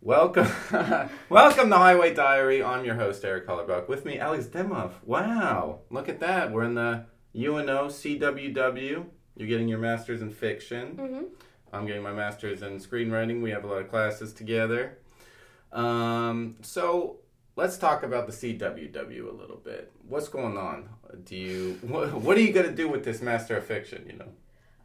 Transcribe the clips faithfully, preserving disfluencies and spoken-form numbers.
Welcome, welcome to Highway Diary. I'm your host Eric Hollerbuck. With me, Alex Demoff. Wow, look at that. We're in the U N O C W W. You're getting your master's in fiction. Mm-hmm. I'm getting my master's in screenwriting. We have a lot of classes together. Um, so let's talk about the C W W a little bit. What's going on? Do you what, what are you going to do with this master of fiction? You know.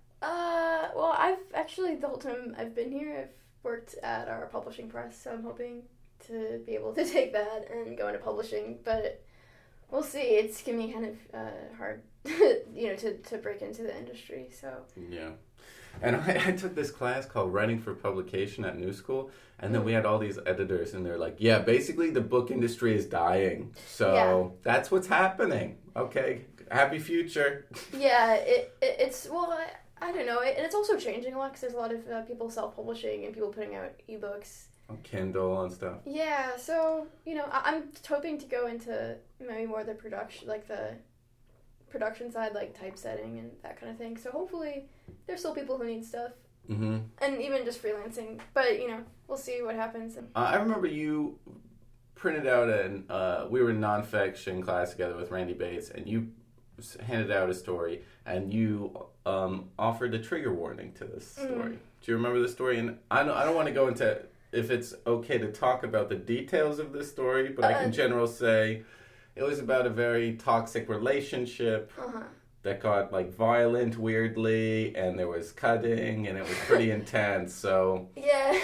Uh, well, I've actually the whole time I've been here, I've worked at our publishing press, so I'm hoping to be able to take that and go into publishing. But we'll see. It's gonna be kind of uh, hard, you know, to, to break into the industry. So yeah. And I, I took this class called Writing for Publication at New School, and then we had all these editors, and they're like, yeah, basically the book industry is dying. So yeah. That's what's happening. Okay, happy future. Yeah, it, it it's, well, I, I don't know, it, and it's also changing a lot, because there's a lot of uh, people self-publishing and people putting out ebooks. On Kindle and stuff. Yeah, so, you know, I, I'm hoping to go into maybe more the production, like the production side, like typesetting and that kind of thing. So hopefully there's still people who need stuff. Mm-hmm. And even just freelancing. But, you know, we'll see what happens. Uh, I remember you printed out an, uh, we were in nonfiction class together with Randy Bates, and you handed out a story, and you um, offered a trigger warning to this story. Mm. Do you remember the story? And I don't, I don't want to go into if it's okay to talk about the details of this story, but uh, I can in general say it was about a very toxic relationship uh-huh. that got like violent weirdly, and there was cutting, and it was pretty intense. So yeah,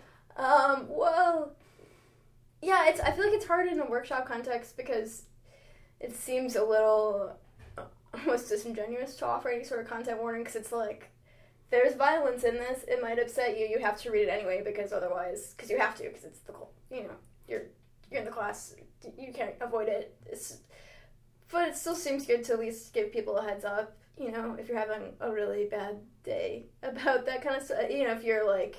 um, well, yeah, it's. I feel like it's hard in a workshop context because it seems a little almost disingenuous to offer any sort of content warning, because it's like, there's violence in this. It might upset you. You have to read it anyway because otherwise, because you have to, because it's the, you know, you're you're in the class. You can't avoid it. It's, but it still seems good to at least give people a heads up, you know, if you're having a really bad day about that kind of stuff. You know, if you're like,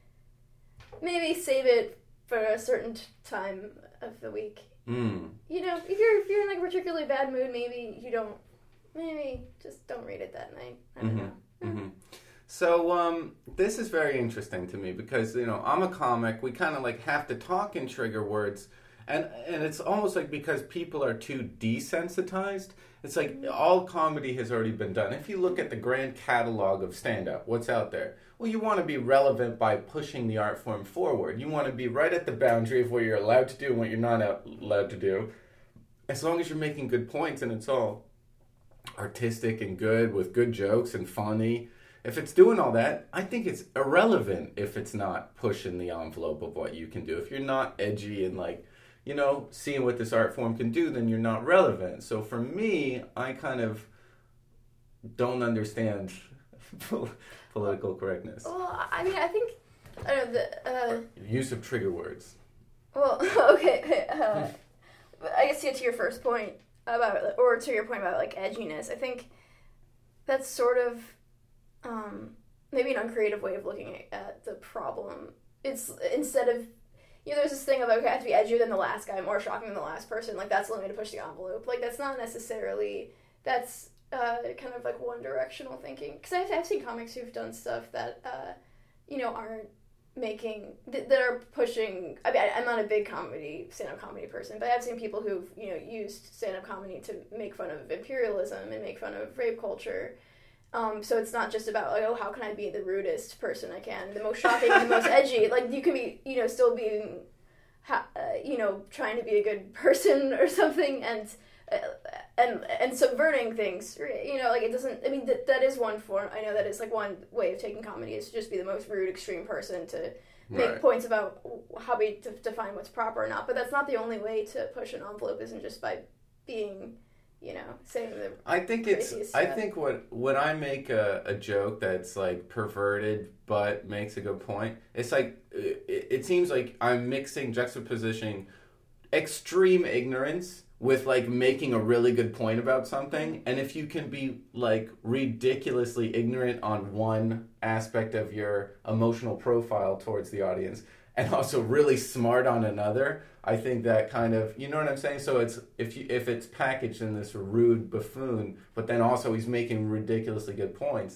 maybe save it for a certain t- time of the week. Mm. You know, if you're if you're in like a particularly bad mood, maybe you don't, maybe just don't read it that night. I don't mm-hmm. know. Mm-hmm. So um, this is very interesting to me because, you know, I'm a comic. We kind of like have to talk in trigger words. And and it's almost like because people are too desensitized, it's like all comedy has already been done. If you look at the grand catalog of stand-up, what's out there? Well, you want to be relevant by pushing the art form forward. You want to be right at the boundary of what you're allowed to do and what you're not allowed to do. As long as you're making good points and it's all artistic and good with good jokes and funny. If it's doing all that, I think it's irrelevant if it's not pushing the envelope of what you can do. If you're not edgy and like, you know, seeing what this art form can do, then you're not relevant. So for me, I kind of don't understand political correctness. Well, I mean, I think, I don't know, the... Uh, Use of trigger words. Well, okay, uh, I guess to get to your first point about, or to your point about, like, edginess, I think that's sort of, um, maybe an uncreative way of looking at the problem. It's, instead of, you know, there's this thing of, okay, I have to be edgier than the last guy, more shocking than the last person. Like, that's the only way to push the envelope. Like, that's not necessarily, that's uh, kind of, like, one-directional thinking. Because I've, I've seen comics who've done stuff that, uh, you know, aren't making, th- that are pushing, I mean, I, I'm not a big comedy, stand-up comedy person, but I've seen people who've, you know, used stand-up comedy to make fun of imperialism and make fun of rape culture. Um, so it's not just about, like, oh, how can I be the rudest person I can, the most shocking, the most edgy. Like, you can be, you know, still being, ha- uh, you know, trying to be a good person or something, and uh, and and subverting things. You know, like, it doesn't, I mean, th- that is one form. I know that is, like, one way of taking comedy is to just be the most rude, extreme person to make right. points about how we to define what's proper or not. But that's not the only way to push an envelope, isn't just by being... You know, saying the I think it's. I think what when I make a, a joke that's like perverted but makes a good point, it's like it, it seems like I'm mixing juxtapositioning extreme ignorance with like making a really good point about something. And if you can be like ridiculously ignorant on one aspect of your emotional profile towards the audience, and also really smart on another, I think that kind of, you know what I'm saying? So it's if you if it's packaged in this rude buffoon, but then also he's making ridiculously good points,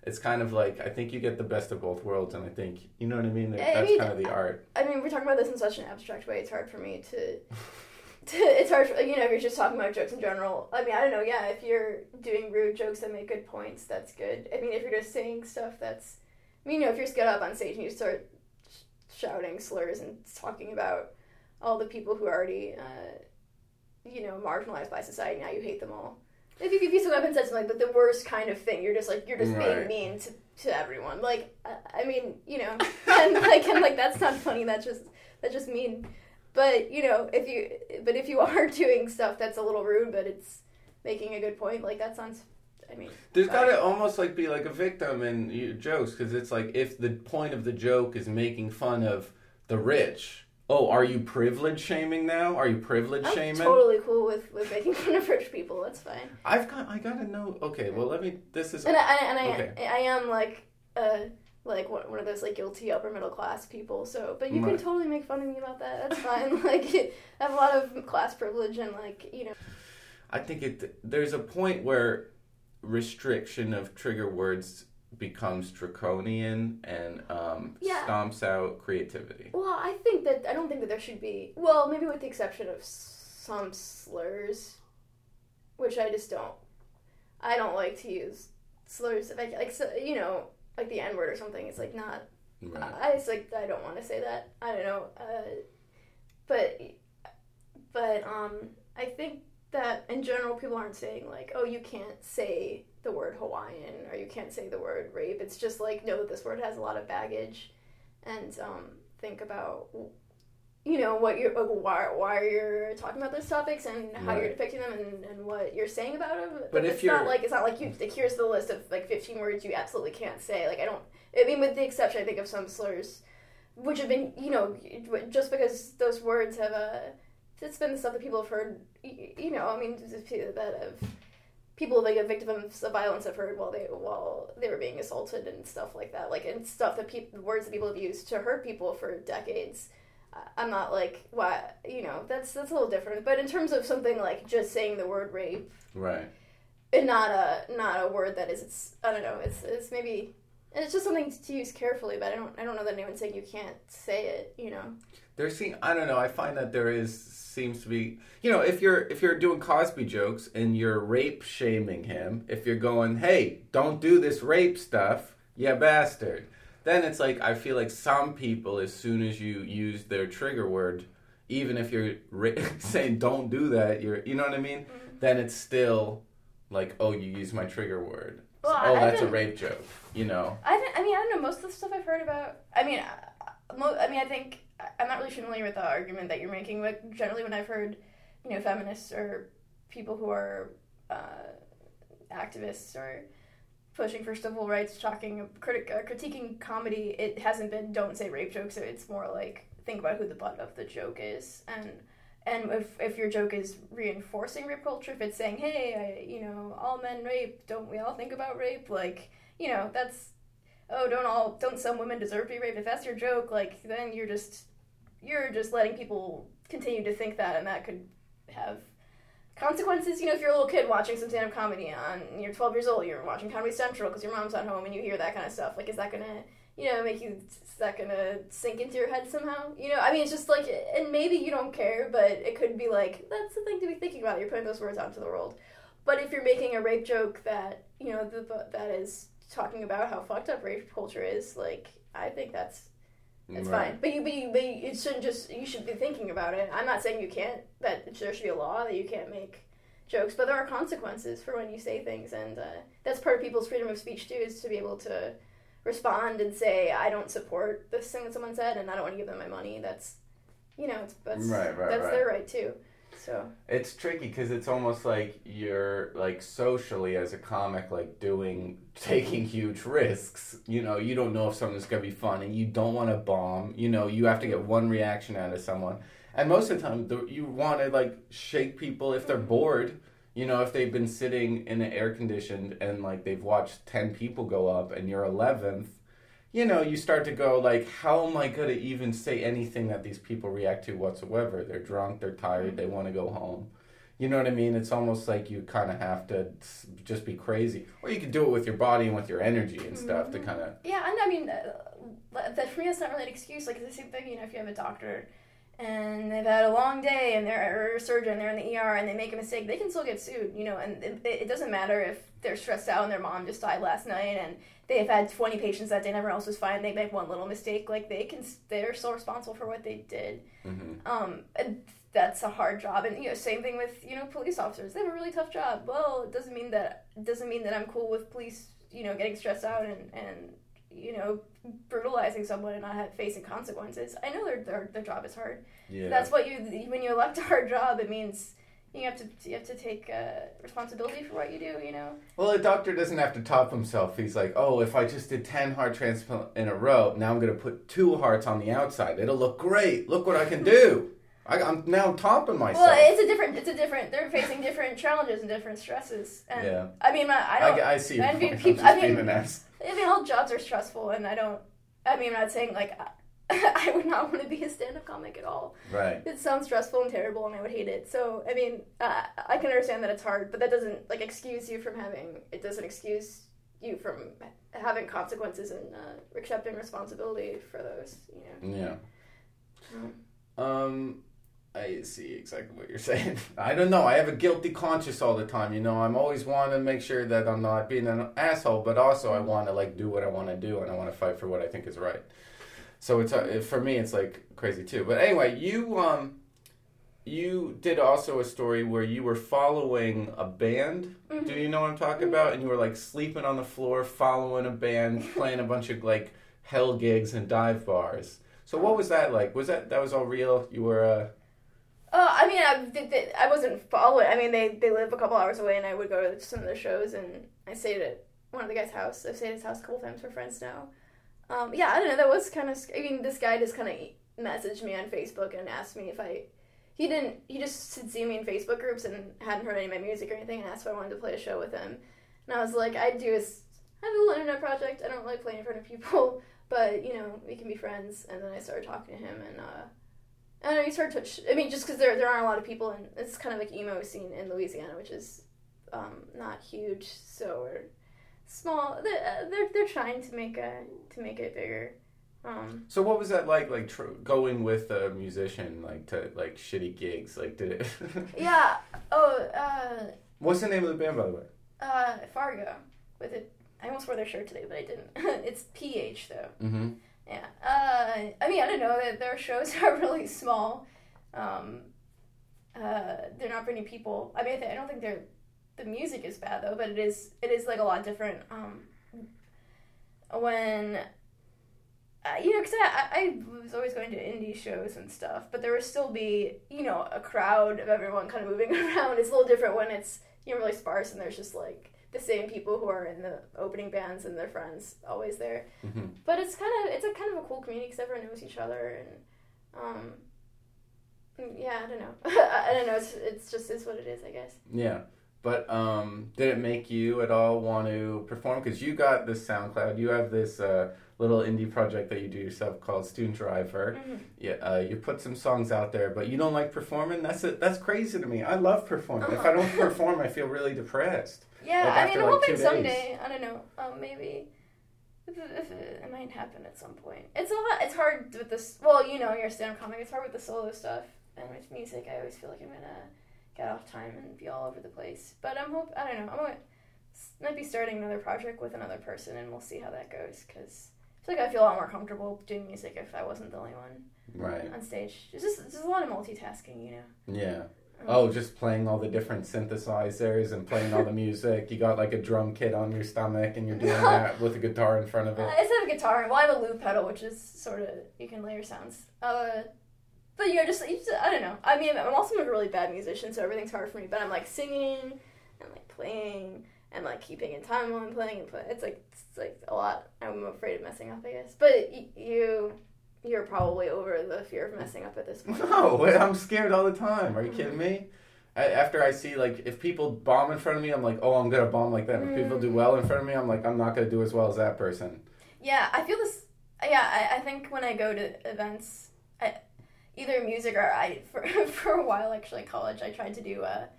it's kind of like, I think you get the best of both worlds, and I think, you know what I mean? I That's mean, kind of the art. I mean, we're talking about this in such an abstract way, it's hard for me to... to it's hard, for, you know, if you're just talking about jokes in general. I mean, I don't know, yeah, if you're doing rude jokes that make good points, that's good. I mean, if you're just saying stuff that's... I mean, you know, if you're just get up on stage and you start sh- shouting slurs and talking about all the people who are already, uh, you know, marginalized by society, now you hate them all. If you, if you stood up and said something like the, the worst kind of thing, you're just like, you're just right. being mean to, to everyone. Like, I, I mean, you know, and like, and like, that's not funny, that's just, that's just mean. But, you know, if you, but if you are doing stuff that's a little rude, but it's making a good point, like, that sounds, I mean. There's got to almost, like, be, like, a victim in your jokes, because it's like, if the point of the joke is making fun of the rich, oh, are you privilege shaming now? Are you privilege I'm shaming? I'm totally cool with, with making fun of rich people. That's fine. I've got, I gotta know. Okay, well, let me. This is. And I, and I, okay. I, I am like, uh, like one one of those like guilty upper middle class people. So, but you Right. can totally make fun of me about that. That's fine. Like, I have a lot of class privilege and like, you know. I think it. There's a point where restriction of trigger words becomes draconian and um, Yeah. stomps out creativity. Well, I think that I don't think that there should be. Well, maybe with the exception of some slurs, which I just don't. I don't like to use slurs. Like, like so, you know, like the N word or something. It's like not. Right. I just like I don't want to say that. I don't know. Uh, but but um, I think that in general people aren't saying like, oh, you can't say the word Hawaiian or you can't say the word rape. It's just like, know that this word has a lot of baggage, and um, think about, you know, what you're like, why why you're talking about those topics and how Right. you're depicting them and, and what you're saying about them. But if it's you're- not like it's not like you like here's the list of like fifteen words you absolutely can't say. Like I don't. I mean, with the exception, I think of some slurs, which have been, you know, just because those words have a. It's been the stuff that people have heard, you know, I mean, that have, people like victims of violence have heard while they while they were being assaulted and stuff like that, like, and stuff that people, words that people have used to hurt people for decades. I'm not like, why, you know, that's that's a little different. But in terms of something like just saying the word rape, Right. and not a not a word that is, it's, I don't know, it's it's maybe, and it's just something to use carefully. But I don't I don't know that anyone's saying you can't say it, you know. There seem I don't know. I find that there is seems to be, you know, if you're if you're doing Cosby jokes and you're rape shaming him, if you're going, hey, don't do this rape stuff, yeah, bastard. Then it's like I feel like some people, as soon as you use their trigger word, even if you're ra- saying don't do that, you're you know what I mean. Mm-hmm. Then it's still like, oh, you use my trigger word. Well, oh, I that's a haven't- rape joke. You know. I th- I mean I don't know, most of the stuff I've heard about. I mean, uh, mo- I mean I think I'm not really familiar with the argument that you're making, but generally when I've heard, you know, feminists or people who are uh, activists or pushing for civil rights, talking, critic, uh, critiquing comedy, it hasn't been don't say rape jokes. It's more like think about who the butt of the joke is, and and if if your joke is reinforcing rape culture, if it's saying, hey, I, you know, all men rape, don't we all think about rape? Like, you know, that's, oh, don't all don't some women deserve to be raped? If that's your joke, like, then you're just you're just letting people continue to think that, and that could have consequences. You know, if you're a little kid watching some stand-up comedy on, you're twelve years old, you're watching Comedy Central because your mom's not home, and you hear that kind of stuff. Like, is that gonna, you know, make you? Is that gonna sink into your head somehow? You know, I mean, it's just like, and maybe you don't care, but it could be like that's the thing to be thinking about. You're putting those words out into the world. But if you're making a rape joke that, you know, the, that is talking about how fucked up rape culture is, like, I think that's it's Right. fine. But you, but you, but you, it shouldn't just. You should be thinking about it. I'm not saying you can't. That there should be a law that you can't make jokes, but there are consequences for when you say things, and uh, that's part of people's freedom of speech too, is to be able to respond and say, I don't support this thing that someone said, and I don't want to give them my money. That's, you know, it's that's Right, right, that's right. their right too. So It's tricky because it's almost like you're like socially as a comic, like doing taking huge risks. You know, you don't know if something's gonna be funny. You don't want to bomb. You know, you have to get one reaction out of someone, and most of the time, the, you want to like shake people if they're bored. You know, if they've been sitting in an air conditioned and like they've watched ten people go up, and you're eleventh. You know, you start to go like, how am I going to even say anything that these people react to whatsoever? They're drunk, they're tired, they want to go home. You know what I mean? It's almost like you kind of have to just be crazy. Or you can do it with your body and with your energy and stuff mm-hmm. to kind of... Yeah, and I mean, uh, that for me, that's not really an excuse. Like, it's the same thing, you know, if you have a doctor and they've had a long day and they're or a surgeon, they're in the E R and they make a mistake, they can still get sued, you know, and it, it doesn't matter if they're stressed out and their mom just died last night and they've had twenty patients that day and everyone else was fine, they make one little mistake, like, they can, they're still responsible for what they did. Mm-hmm. Um, and that's a hard job, and, you know, same thing with, you know, police officers, they have a really tough job. Well, it doesn't mean that, it doesn't mean that I'm cool with police, you know, getting stressed out and, and you know, brutalizing someone and not have, facing consequences. I know their, their their job is hard. Yeah. That's what you when you elect a hard job. It means you have to you have to take uh, responsibility for what you do. You know. Well, a doctor doesn't have to top himself. He's like, oh, if I just did ten heart transplants in a row, now I'm going to put two hearts on the outside. It'll look great. Look what I can do. I, I'm now topping myself. Well, it's a different. It's a different. They're facing different challenges and different stresses. And yeah. I mean, I, I don't. I, I see. I mean, people, I mean, being an ass. I mean, all jobs are stressful, and I don't. I mean, I'm not saying like I, I would not want to be a stand-up comic at all. Right. It sounds stressful and terrible, and I would hate it. So, I mean, uh, I can understand that it's hard, but that doesn't like excuse you from having. It doesn't excuse you from having consequences and uh, accepting responsibility for those. You know. Yeah. Um. um I see exactly what you're saying. I don't know. I have a guilty conscience all the time. You know, I'm always wanting to make sure that I'm not being an asshole, but also I want to like do what I want to do and I want to fight for what I think is right. So it's uh, for me, it's like crazy too. But anyway, you um, you did also a story where you were following a band. Mm-hmm. Do you know what I'm talking about? And you were like sleeping on the floor, following a band, playing a bunch of like hell gigs and dive bars. So what was that like? Was that that was all real? You were uh Uh, I mean, I, they, they, I wasn't following. I mean, they, they live a couple hours away, and I would go to some of their shows, and I stayed at one of the guys' house. I've stayed at his house a couple times. We're friends now. Um, yeah, I don't know. That was kind of. I mean, this guy just kind of messaged me on Facebook and asked me if I. He didn't. He just had seen me in Facebook groups and hadn't heard any of my music or anything, and asked if I wanted to play a show with him. And I was like, I do this. I have a little internet project. I don't like playing in front of people, but you know, we can be friends. And then I started talking to him, and. uh I don't know, you start to, sh- I mean, just because there there aren't a lot of people, and it's kind of like emo scene in Louisiana, which is um, not huge, so we're small. They're, they're they're trying to make a to make it bigger. Um, so what was that like? Like tr- going with a musician, like to like shitty gigs, like did it? yeah. Oh. Uh, What's the name of the band, by the way? Uh, Fargo. With it, I almost wore their shirt today, but I didn't. It's P H though. Mm-hmm. Yeah. Uh, I mean, I don't know. Their shows are really small. Um, uh, they're not bringing people. I mean, I, th- I don't think they're. The music is bad though, but it is. It is like a lot different. Um, when. Uh, you know, because I, I was always going to indie shows and stuff, but there would still be, you know, a crowd of everyone kind of moving around. It's a little different when it's, you know, really sparse and there's just like the same people who are in the opening bands and their friends always there. Mm-hmm. But it's kind of it's a kind of a cool community because everyone knows each other and um yeah I don't know I don't know it's it's just is what it is I guess. Yeah, but um did it make you at all want to perform? Because you got this SoundCloud, you have this uh little indie project that you do yourself called Student Driver. Mm-hmm. Yeah, uh, you put some songs out there, but you don't like performing. That's it. That's crazy to me. I love performing. Uh-huh. If I don't perform, I feel really depressed. Yeah, like I mean, I'm like hoping someday. I don't know. Um, maybe if it, if it, it might happen at some point. It's a lot. It's hard with this. Well, you know, you're a stand-up comic. It's hard with the solo stuff and with music. I always feel like I'm gonna get off time and be all over the place. But I'm hope. I don't know. I'm gonna, might be starting another project with another person, and we'll see how that goes. Because I feel like I feel a lot more comfortable doing music if I wasn't the only one right on stage. It's just it's just a lot of multitasking, you know. Yeah. Oh, just playing all the different synthesizers and playing all the music. You got like a drum kit on your stomach and you're doing that with a guitar in front of it. Uh, I just have a guitar. Well, I have a loop pedal, which is sort of, you can layer sounds. Uh, but you know, just, you just, I don't know. I mean, I'm also a really bad musician, so everything's hard for me. But I'm like singing and like playing and like keeping in time while I'm playing and play. It's like, it's like a lot. I'm afraid of messing up, I guess. But y- you... You're probably over the fear of messing up at this point. No, I'm scared all the time. Are you kidding me? I, after I see, like, if people bomb in front of me, I'm like, oh, I'm going to bomb like them. If people do well in front of me, I'm like, I'm not going to do as well as that person. Yeah, I feel this, yeah, I, I think when I go to events, I, either music or I, for, for a while, actually, in college, I tried to do, uh,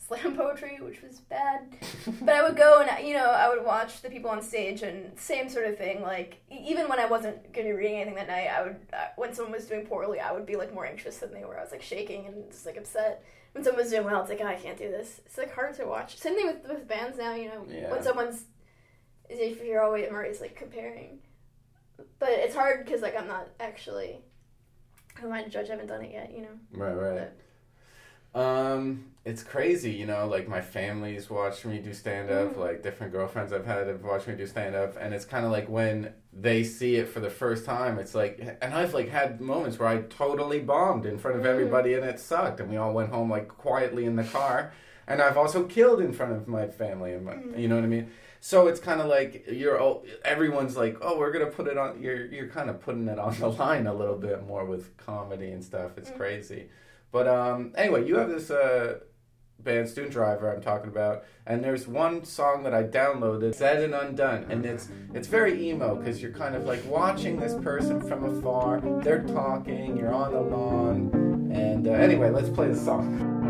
slam poetry, which was bad. But I would go and, you know, I would watch the people on stage and same sort of thing. Like, even when I wasn't going to be reading anything that night, I would, uh, when someone was doing poorly, I would be, like, more anxious than they were. I was, like, shaking and just, like, upset. When someone was doing well, it's like, oh, I can't do this. It's, like, hard to watch. Same thing with, with bands now, you know. Yeah. When someone's, if you're always, I'm always, like, comparing. But it's hard because, like, I'm not actually, who am I to judge? I haven't done it yet, you know. Right, right. But, Um, it's crazy, you know, like my family's watched me do stand-up, mm. like different girlfriends I've had have watched me do stand-up, and it's kind of like when they see it for the first time, it's like, and I've like had moments where I totally bombed in front of everybody and it sucked, and we all went home like quietly in the car, and I've also killed in front of my family, and my, mm. you know what I mean? So it's kind of like you're all, everyone's like, oh, we're gonna put it on. You're you're kind of putting it on the line a little bit more with comedy and stuff. It's mm. crazy. But um, anyway, you have this uh, band, Student Driver, I'm talking about, and there's one song that I downloaded, Said and Undone, and it's it's very emo because you're kind of like watching this person from afar. They're talking, you're on the lawn, and uh, anyway, let's play the song.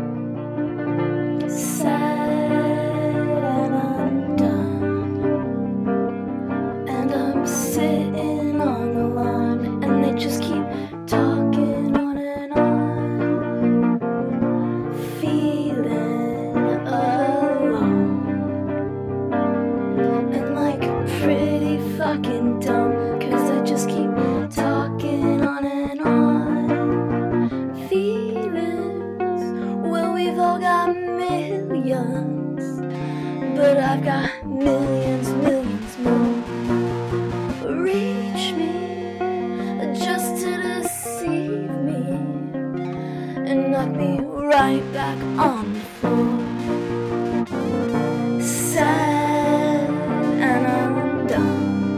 Said and undone, and I'm sitting on the lawn, and they just keep talking on and on. Fucking dumb, cause I just keep talking on and on. Feelings, well, we've all got millions, but I've got millions, millions more. Reach me just to deceive me and knock me right back on the floor. Sad and undone,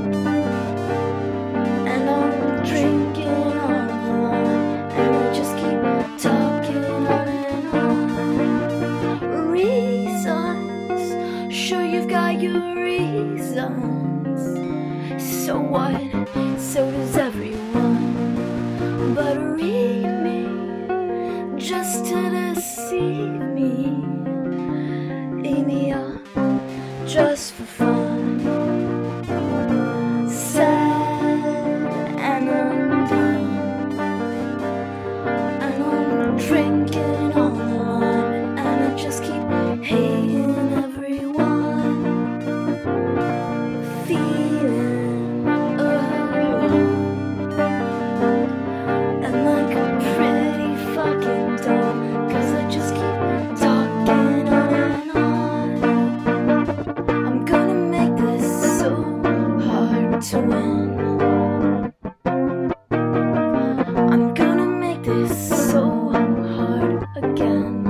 so what? So does everyone. But read me just to deceive me. Eat me up just for fun. Sad and undone, and I'm drinking on the lawn, and I just keep hating everyone. Feeling to win. I'm gonna make this so hard again.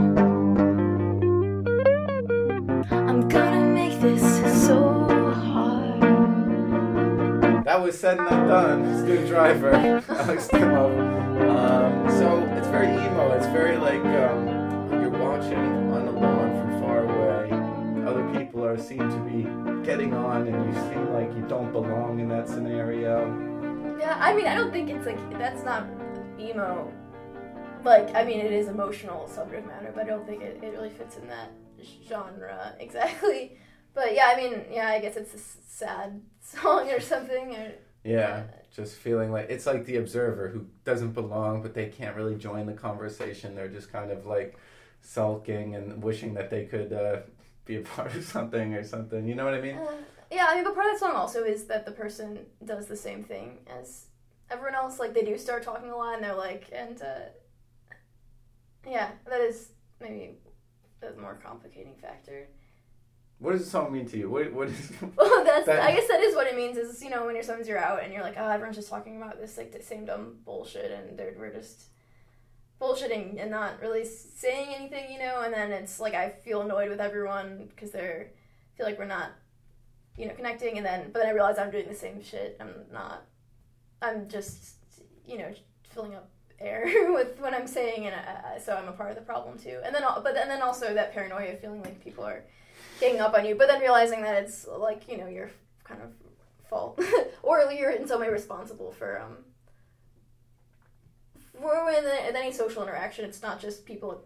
I'm gonna make this so hard. That was Said and Undone, Student Driver, Alex Demo. Um, so it's very emo. It's very like um, you're watching on the lawn from far away. Other people are seem to be getting on, and you seem like you don't belong in that scenario. Yeah, I mean, I don't think it's like, that's not emo. Like, I mean, it is emotional subject matter, but I don't think it, it really fits in that genre exactly. But yeah, I mean, yeah, I guess it's a sad song or something. Or, yeah, just feeling like, it's like the observer who doesn't belong, but they can't really join the conversation. They're just kind of like sulking and wishing that they could uh, be a part of something or something. You know what I mean? Uh, yeah, I mean, but part of that song also is that the person does the same thing as everyone else. Like, they do start talking a lot, and they're like, and, uh, yeah, that is maybe a more complicating factor. What does the song mean to you? What, what is... Well, that's, that... I guess that is what it means, is, you know, when you're sometimes you're out, and you're like, oh, everyone's just talking about this, like, the same dumb bullshit, and they're, we're just bullshitting and not really saying anything, you know, and then it's like I feel annoyed with everyone because they're feel like we're not, you know, connecting, and then but then I realize I'm doing the same shit. I'm not. I'm just, you know, filling up air with what I'm saying, and I, so I'm a part of the problem too. And then, but and then also that paranoia of feeling like people are ganging up on you, but then realizing that it's like, you know, your kind of fault, or you're in some way responsible for um. For in any social interaction, it's not just people,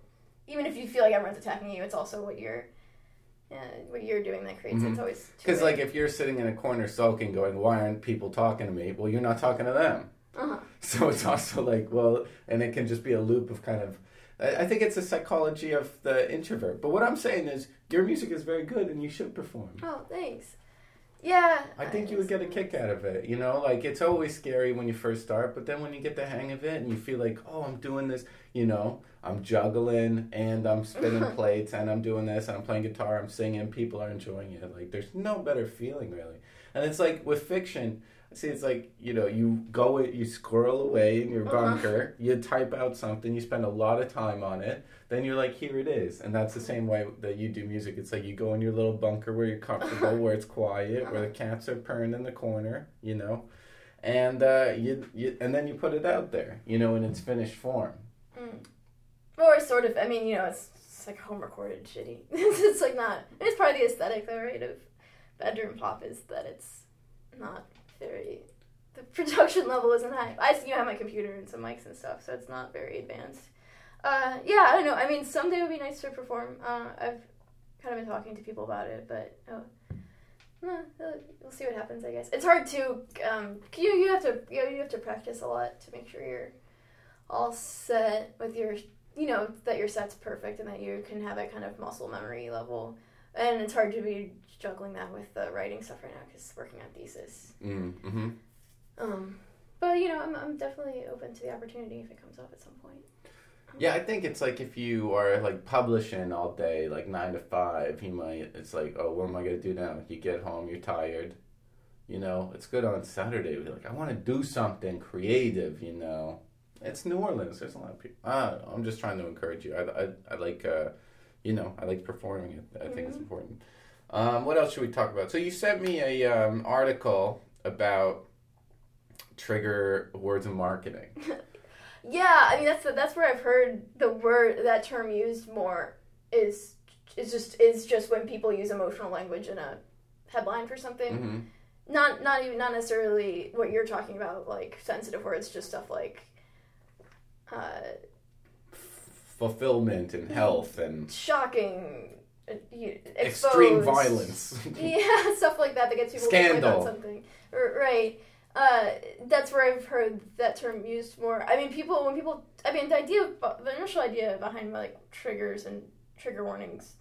even if you feel like everyone's attacking you, it's also what you're uh, what you're doing that creates Mhm. it. It's always Because, like, if you're sitting in a corner sulking, going, why aren't people talking to me? Well, you're not talking to them. uh-huh. So it's also like, well, and it can just be a loop of kind of, I I think it's a psychology of the introvert. But what I'm saying is, your music is very good and you should perform. Oh, thanks. Yeah. I think you would get a kick out of it. You know, like, it's always scary when you first start, but then when you get the hang of it and you feel like, oh, I'm doing this, you know, I'm juggling and I'm spinning plates and I'm doing this and I'm playing guitar, I'm singing, people are enjoying it. Like, there's no better feeling, really. And it's like with fiction, see, it's like, you know, you go, you squirrel away in your bunker, you type out something, you spend a lot of time on it, then you're like, here it is. And that's the same way that you do music. It's like you go in your little bunker where you're comfortable, where it's quiet, where the cats are purring in the corner, you know, and uh, you, you and then you put it out there, you know, in its finished form. Mm. Or sort of, I mean, you know, it's, it's like home recorded shitty. It's like not, it's part of the aesthetic, though, right, of bedroom pop is that it's not very, the production level isn't high. I you know, have my computer and some mics and stuff, so it's not very advanced. Uh, yeah, I don't know. I mean, someday it would be nice to perform. Uh, I've kind of been talking to people about it, but oh, no, we'll see what happens. I guess it's hard to. Um, you you have to you, know, you have to practice a lot to make sure you're all set with your, you know, that your set's perfect and that you can have that kind of muscle memory level. And it's hard to be juggling that with the writing stuff right now because working on thesis. Mm-hmm. Um, but you know, I'm I'm definitely open to the opportunity if it comes up at some point. Yeah, I think it's like if you are like publishing all day, like nine to five, you might, it's like, oh, what am I going to do now? You get home, you're tired, you know, it's good on Saturday. You're like, I want to do something creative, you know. It's New Orleans. There's a lot of people. I don't know. I'm just trying to encourage you. I, I, I like, uh, you know, I like performing it. I think mm-hmm. it's important. Um, what else should we talk about? So you sent me a um, article about trigger words in marketing. Yeah, I mean that's the, that's where I've heard the word that term used more is is just is just when people use emotional language in a headline for something. Mm-hmm. Not not even not necessarily what you're talking about, like sensitive words, just stuff like uh, fulfillment and health and shocking, uh, extreme violence. Yeah, stuff like that that gets people scandal to click on something. R- right. Uh, that's where I've heard that term used more. I mean, people, when people, I mean, the idea, of, the initial idea behind, like, triggers and trigger warnings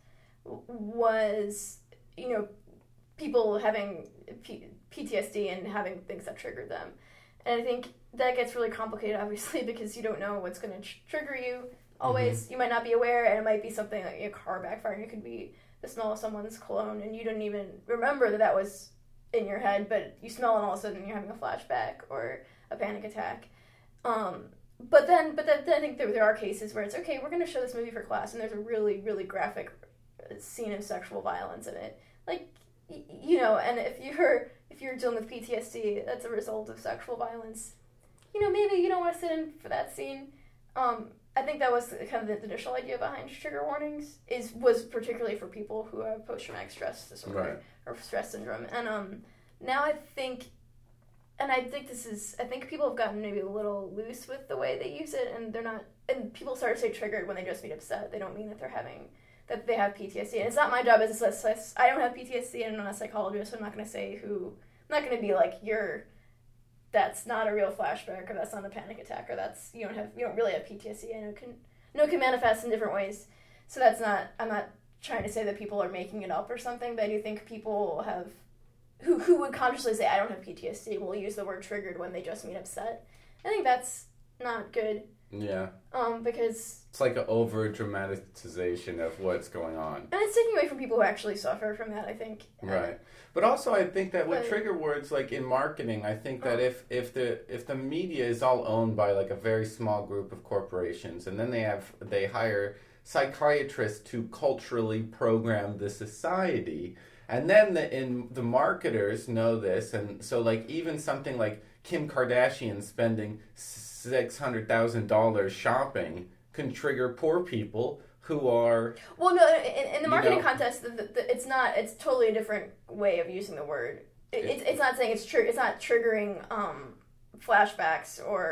was, you know, people having P- PTSD and having things that triggered them. And I think that gets really complicated, obviously, because you don't know what's going to tr- trigger you always. Mm-hmm. You might not be aware, and it might be something like a car backfiring. It could be the smell of someone's cologne, and you didn't even remember that that was in your head, but you smell it and all of a sudden you're having a flashback or a panic attack. Um, but then, but then, then I think there, there are cases where it's, okay, we're going to show this movie for class, and there's a really, really graphic scene of sexual violence in it. Like, y- you know, and if you're, if you're dealing with P T S D, that's a result of sexual violence, you know, maybe you don't want to sit in for that scene. Um, I think that was kind of the initial idea behind trigger warnings, is was particularly for people who have post-traumatic stress disorder right. or stress syndrome. And um, now I think, and I think this is, I think people have gotten maybe a little loose with the way they use it, and they're not, and people start to say triggered when they just mean upset. They don't mean that they're having, that they have P T S D. And it's not my job as a, I don't have P T S D, and I'm not a psychologist, so I'm not going to say who, I'm not going to be like, you're, that's not a real flashback, or that's not a panic attack, or that's, you don't have, you don't really have P T S D. I know it can, know it can manifest in different ways. So that's not, I'm not trying to say that people are making it up or something, but I do think people have, who who would consciously say, I don't have P T S D, will use the word triggered when they just mean upset. I think that's not good. Yeah. Um, because it's like an over dramatization of what's going on. And it's taking away from people who actually suffer from that, I think. Right. But also I think that with but, trigger words, like in marketing, I think that if, if the if the media is all owned by like a very small group of corporations, and then they have they hire psychiatrists to culturally program the society, and then the in the marketers know this, and so like even something like Kim Kardashian spending six hundred thousand dollars shopping can trigger poor people who are... Well, no, in, in the marketing you know, context, the, the, the, it's not, it's totally a different way of using the word. It, it's, it's not saying it's, tr- it's not triggering um, flashbacks or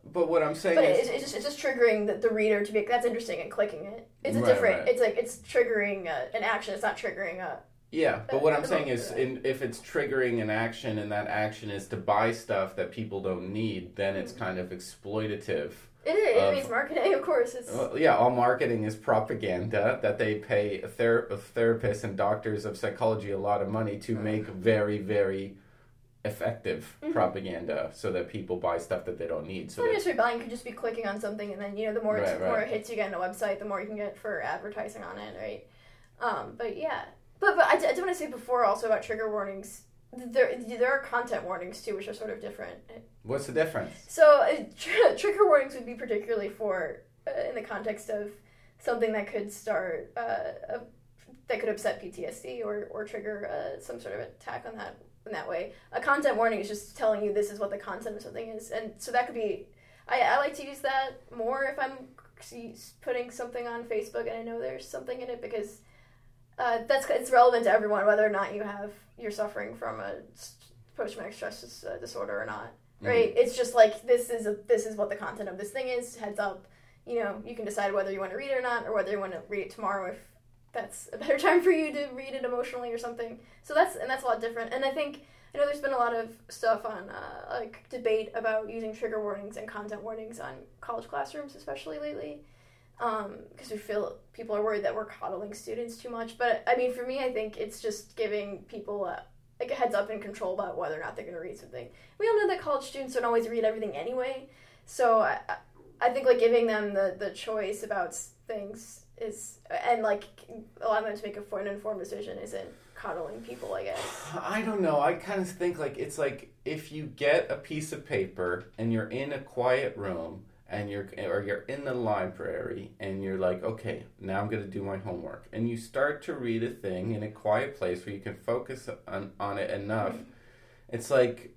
but what I'm saying But is, it's, it's just it's just triggering the, the reader to be that's interesting and clicking it. It's a Right, different. right. It's like it's triggering a, an action. It's not triggering a. yeah. But what I'm Uh, saying is, in, if it's triggering an action and that action is to buy stuff that people don't need, then it's kind of exploitative. It is. Of- It means marketing, of course. It's Well, yeah, all marketing is propaganda that they pay a ther- therapists and doctors of psychology a lot of money to make very, very effective Mhm. propaganda so that people buy stuff that they don't need. it's So not that, necessarily buying. You could just be clicking on something, and then you know the more Right, it's, the more right. hits you get on a website, the more you can get for advertising on it, right? Um, but yeah, but but I, d- I do want to say before also about trigger warnings. There there are content warnings too, which are sort of different. what's the difference? So uh, tr- trigger warnings would be particularly for uh, in the context of something that could start uh, a, that could upset P T S D or or trigger uh, some sort of attack on that in that way. A content warning is just telling you this is what the content of something is, and so that could be. I, I like to use that more if I'm putting something on Facebook and I know there's something in it because uh, that's it's relevant to everyone whether or not you have you're suffering from a post-traumatic stress uh, disorder or not. Right? Mm-hmm. It's just like this is a this is what the content of this thing is. Heads up, you know, you can decide whether you want to read it or not, or whether you want to read it tomorrow if that's a better time for you to read it emotionally or something. So that's and that's a lot different. And I think I know there's been a lot of stuff on uh, like debate about using trigger warnings and content warnings on college classrooms, especially lately, because um, we feel people are worried that we're coddling students too much. But I mean, for me, I think it's just giving people a, like a heads up and control about whether or not they're going to read something. We all know that college students don't always read everything anyway, so I, I think like giving them the, the choice about things is and like allowing them to make a, an informed decision isn't coddling people, I guess. I don't know. I kind of think like it's like if you get a piece of paper and you're in a quiet room and you're or you're in the library and you're like, okay, now I'm going to do my homework, and you start to read a thing in a quiet place where you can focus on, on it enough. It's like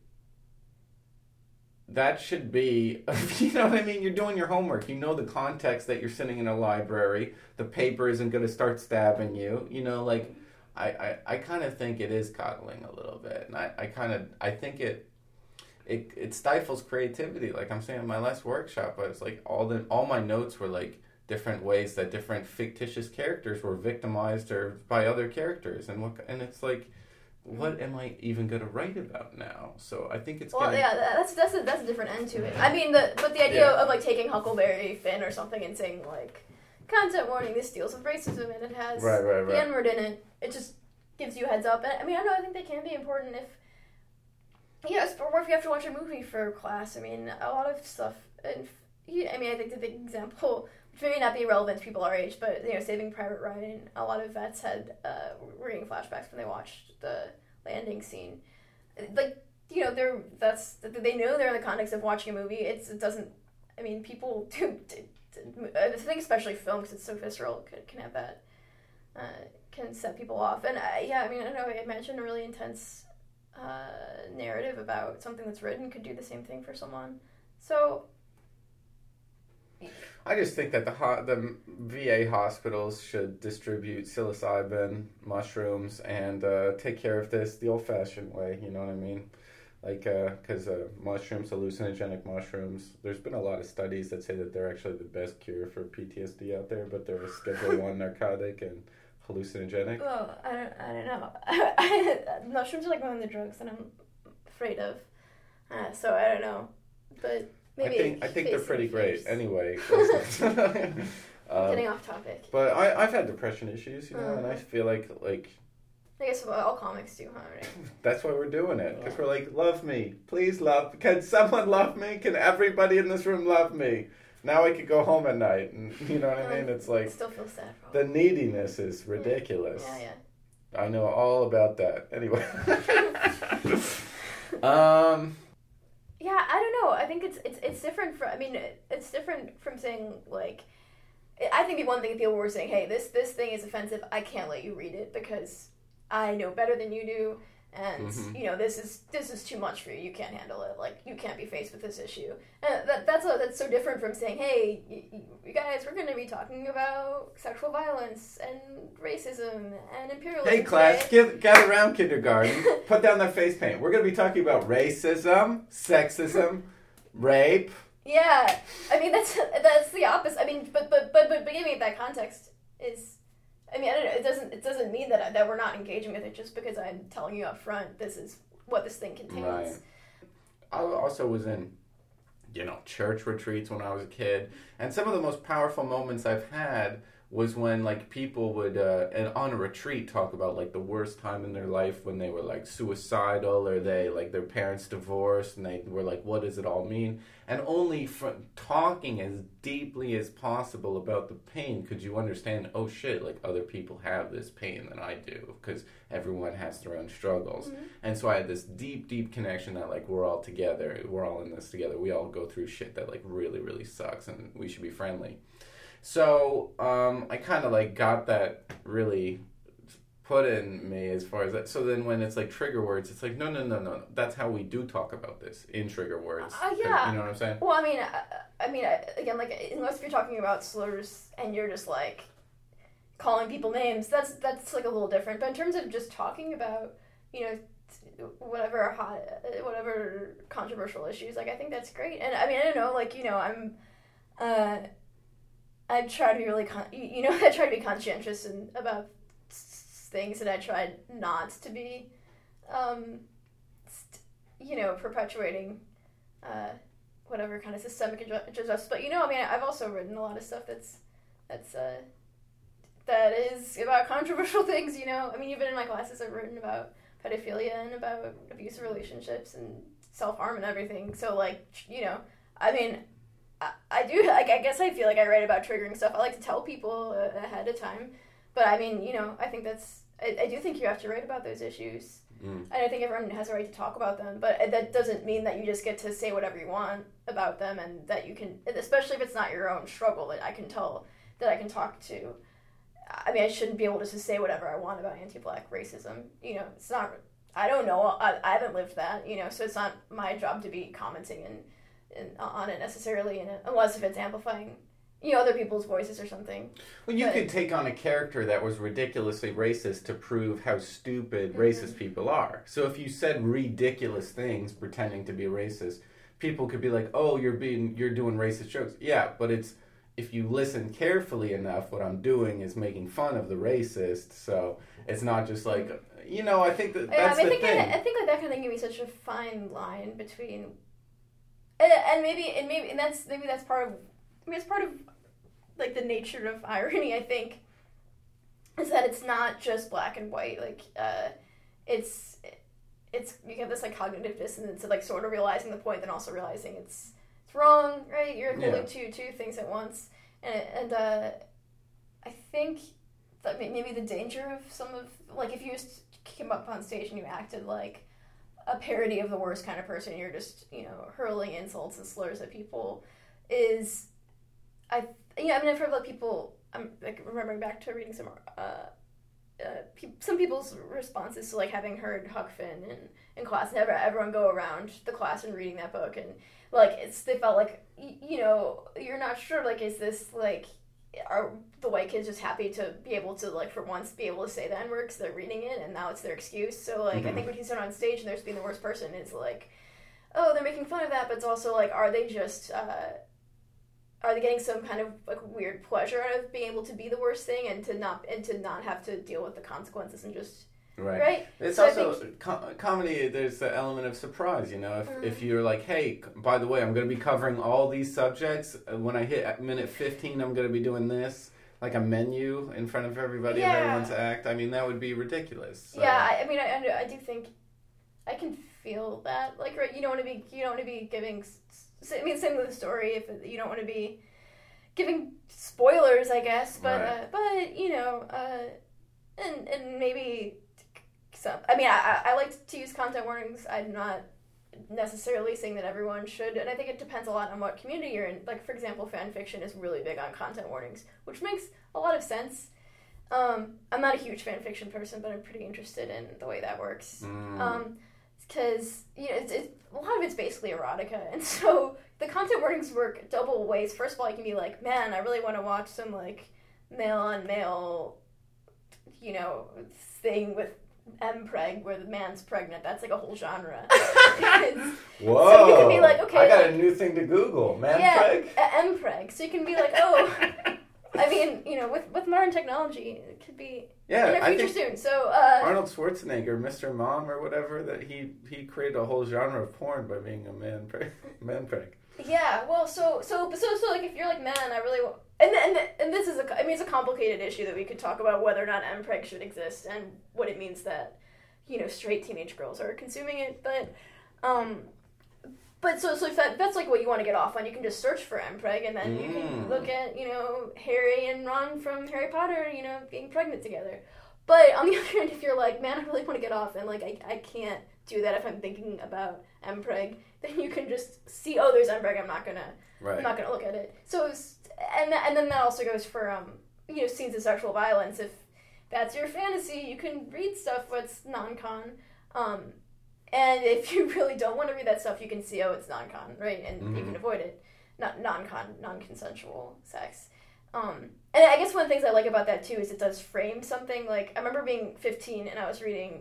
that should be, you know what I mean? You're doing your homework. You know the context that you're sitting in a library. The paper isn't going to start stabbing you. You know, like, I, I, I kind of think it is coddling a little bit. And I, I kind of, I think it, it it stifles creativity. Like I'm saying in my last workshop, I was like, all the all my notes were like different ways that different fictitious characters were victimized or by other characters. And what, and it's like, what am I even going to write about now? So I think it's well, getting... yeah, that's that's a, that's a different end to it. I mean, the but the idea Yeah. of like taking Huckleberry Finn or something and saying like, content warning, this deals with racism and it has Right, right, right. the N word in it. It just gives you a heads up. And I mean, I don't know. I think they can be important if yeah, or if you have to watch a movie for class. I mean, a lot of stuff. And yeah, I mean, I think that the example. Which may not be relevant to people our age, but you know, Saving Private Ryan, a lot of vets had uh, were getting flashbacks when they watched the landing scene. Like, you know, they're that's they know they're in the context of watching a movie. It's it doesn't. I mean, people do. I think especially film because it's so visceral can, can have that uh, can set people off. And uh, yeah, I mean, I don't know. I imagine a really intense uh, narrative about something that's written could do the same thing for someone. So. I just think that the ho- the V A hospitals should distribute psilocybin mushrooms and uh, take care of this the old-fashioned way. You know what I mean? Like, because uh, uh, mushrooms, hallucinogenic mushrooms. There's been a lot of studies that say that they're actually the best cure for P T S D out there, but they're a Schedule One narcotic and hallucinogenic. Oh, I don't, I don't know. Mushrooms are like one of the drugs that I'm afraid of. Uh, so I don't know, but. Maybe I think I think they're pretty great. Fears. Anyway, um, Getting off topic. But I I've had depression issues, you know, Uh-huh. and I feel like like I guess all comics do, huh? Right? that's why we're doing it, because Yeah. we're like, love me, please love. Can someone love me? Can everybody in this room love me? Now I could go home at night, and you know what I mean. It's like Still feel sad. the Probably. neediness is ridiculous. Yeah, yeah. I know all about that. Anyway, um. Yeah, I don't know. I think it's it's it's different from. I mean, it, it's different from saying like. I think it'd be one thing if people were saying, "Hey, this this thing is offensive. I can't let you read it because I know better than you do, and Mhm. you know this is this is too much for you. You can't handle it. Like you can't be faced with this issue." And that that's a, that's so different from saying, "Hey, you, you guys, we're going to be talking about sexual violence and racism and imperialism." Hey class, today." get, gather around, kindergarten. Put down that face paint. We're going to be talking about racism, sexism, rape, Yeah, I mean that's that's the opposite. I mean, but but but but, but giving it that context is, I mean, I don't know. It doesn't it doesn't mean that that we're not engaging with it just because I'm telling you up front this is what this thing contains. Right. I also was in, you know, church retreats when I was a kid, and some of the most powerful moments I've had was when, like, people would, uh, and on a retreat, talk about, like, the worst time in their life when they were, like, suicidal, or they, like, their parents divorced, and they were like, what does it all mean? And only from talking as deeply as possible about the pain could you understand, oh, shit, like, other people have this pain than I do, because everyone has their own struggles. Mm-hmm. And so I had this deep, deep connection that, like, we're all together, we're all in this together, we all go through shit that, like, really, really sucks, and we should be friendly. So um, I kind of like got that really put in me as far as that. So then when it's like trigger words, it's like, no, no, no, no. That's how we do talk about this in trigger words. Uh, yeah. You know what I'm saying? Well, I mean, I, I mean, I, again, like, unless you're talking about slurs and you're just like calling people names, that's that's like a little different. But in terms of just talking about, you know, whatever hot, whatever controversial issues, like, I think that's great. And I mean, I don't know, like, you know, I'm. Uh, I try to be really, con- you know, I try to be conscientious and about s- things, and I try not to be, um, st- you know, perpetuating uh, whatever kind of systemic injustice. But, you know, I mean, I've also written a lot of stuff that's that's uh, that is about controversial things. You know, I mean, even in my classes, I've written about pedophilia and about abusive relationships and self harm and everything. So, like, you know, I mean. I, I do, like, I guess I feel like I write about triggering stuff. I like to tell people uh, ahead of time. But, I mean, you know, I think that's, I, I do think you have to write about those issues. Mm. And I think everyone has a right to talk about them. But that doesn't mean that you just get to say whatever you want about them and that you can, especially if it's not your own struggle, that I can tell, that I can talk to. I mean, I shouldn't be able to just say whatever I want about anti-black racism. You know, it's not, I don't know, I, I haven't lived that, you know, so it's not my job to be commenting and, and on it necessarily, in it, unless if it's amplifying, you know, other people's voices or something. Well, you but, could take on a character that was ridiculously racist to prove how stupid mm-hmm. racist people are. So if you said ridiculous things pretending to be racist, people could be like, "Oh, you're being, you're doing racist jokes." Yeah, but it's if you listen carefully enough, what I'm doing is making fun of the racist. So it's not just like, you know, I think that that's yeah, I mean, the I think thing. I, I think like that kind of thing can be such a fine line between. And, and maybe and maybe and that's maybe that's part of I mean it's part of like the nature of irony, I think, is that it's not just black and white. Like uh, it's it's you have this like cognitive dissonance of like sort of realizing the point, then also realizing it's it's wrong, right? You're holding yeah. two two things at once, and and uh, I think that maybe the danger of some of like if you just came up on stage and you acted like a parody of the worst kind of person, you're just, you know, hurling insults and slurs at people, is, I, yeah, I mean, I've heard about people, I'm like remembering back to reading some, uh, uh, pe- some people's responses to, like, having heard Huck Finn in, in class, and everyone go around the class and reading that book, and, like, it's, they felt like, y- you know, you're not sure, like, is this, like, are the white kids just happy to be able to, like, for once be able to say the N-word because they're reading it and now it's their excuse? So, like, mm-hmm. I think when you stand on stage and they're just being the worst person, it's like, oh, they're making fun of that, but it's also, like, are they just, uh, are they getting some kind of, like, weird pleasure out of being able to be the worst thing and to not, and to not have to deal with the consequences and just... Right. right. It's so also think, com- comedy. There's the element of surprise. You know, if mm-hmm. if you're like, hey, by the way, I'm going to be covering all these subjects. When I hit minute fifteen, I'm going to be doing this, like a menu in front of everybody yeah. of everyone's act. I mean, that would be ridiculous. So. Yeah, I, I mean, I, I do think I can feel that. Like, right, you don't want to be you don't want to be giving. I mean, same with the story. If you don't want to be giving spoilers, I guess. But right. uh, but you know, uh, and and maybe. Some, I mean, I, I like to use content warnings. I'm not necessarily saying that everyone should, and I think it depends a lot on what community you're in. Like, for example, fan fiction is really big on content warnings, which makes a lot of sense. Um, I'm not a huge fan fiction person, but I'm pretty interested in the way that works. Mm. Um, because, you know, it's, it's, a lot of it's basically erotica, and so the content warnings work double ways. First of all, you can be like, man, I really want to watch some, like, male-on-male, you know, thing with M-preg, where the man's pregnant. That's like a whole genre. Whoa! So you can be like, okay, I got like, a new thing to Google. Man yeah, preg? a- M-preg. So you can be like, oh, I mean, you know, with, with modern technology, it could be Yeah, in our I future think soon. So uh, Arnold Schwarzenegger, Mister Mom or whatever, that he he created a whole genre of porn by being a man preg. Man preg. yeah, well, so so so so like if you're like, man, I really want. And, and and this is a I mean it's a complicated issue that we could talk about whether or not M-preg should exist and what it means that, you know, straight teenage girls are consuming it, but um but so so if that, that's like what you want to get off on, you can just search for M-preg and then you can Mm. look at, you know, Harry and Ron from Harry Potter, you know, being pregnant together. But on the other hand, if you're like, man, I really want to get off and like I, I can't do that if I'm thinking about M-preg, then you can just see, oh, there's M-preg, I'm not gonna Right. I'm not gonna look at it. So it was, and and then that also goes for um you know scenes of sexual violence. If that's your fantasy, you can read stuff that's non-con. Um, and if you really don't want to read that stuff, you can see, oh, it's non-con, right? And Mm-hmm. you can avoid it. Not non-con, non-consensual sex. Um, and I guess one of the things I like about that too is it does frame something. Like I remember being fifteen and I was reading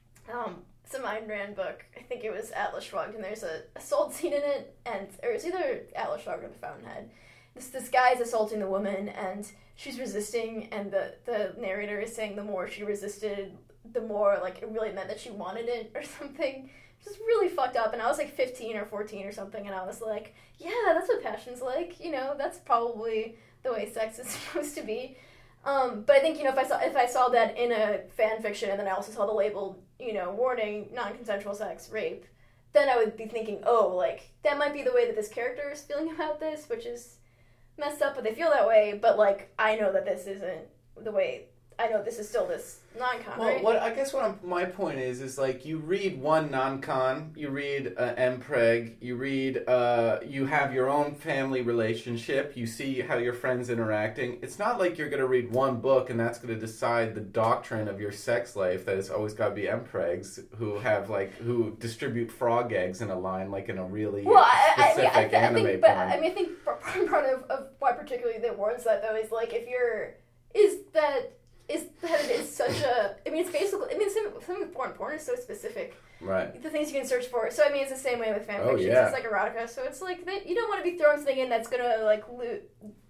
um, some Ayn Rand book. I think it was Atlas Shrugged, and there's a assault scene in it, and or it's either Atlas Shrugged or The Fountainhead. This this guy is assaulting the woman, and she's resisting, and the the narrator is saying the more she resisted, the more like it really meant that she wanted it or something. Just really fucked up. And I was like fifteen or fourteen or something, and I was like, yeah, that's what passion's like. You know, that's probably the way sex is supposed to be. Um, but I think, you know, if I saw if I saw that in a fan fiction, and then I also saw the label, you know, warning, non-consensual sex, rape, then I would be thinking, oh, like, that might be the way that this character is feeling about this, which is messed up, but they feel that way, but, like, I know that this isn't the way, I know this is still this non-con, Well, right? what I guess what I'm, my point is is like you read one non-con, you read uh, M-preg, you read, uh, you have your own family relationship, you see how your friends interacting. It's not like you're going to read one book and that's going to decide the doctrine of your sex life. That it's always got to be M-pregs who have like who distribute frog eggs in a line like in a really Well, I, I, specific I, I, th- I anime think, but porn. I mean, I think part part of, of why particularly they warns that though is like if you're is that is that it is such a I mean it's basically I mean some some of the porn porn is so specific. Right. The things you can search for. So I mean it's the same way with fan Oh, fictions. yeah. It's like erotica. So it's like they, you don't want to be throwing something in that's gonna like lo-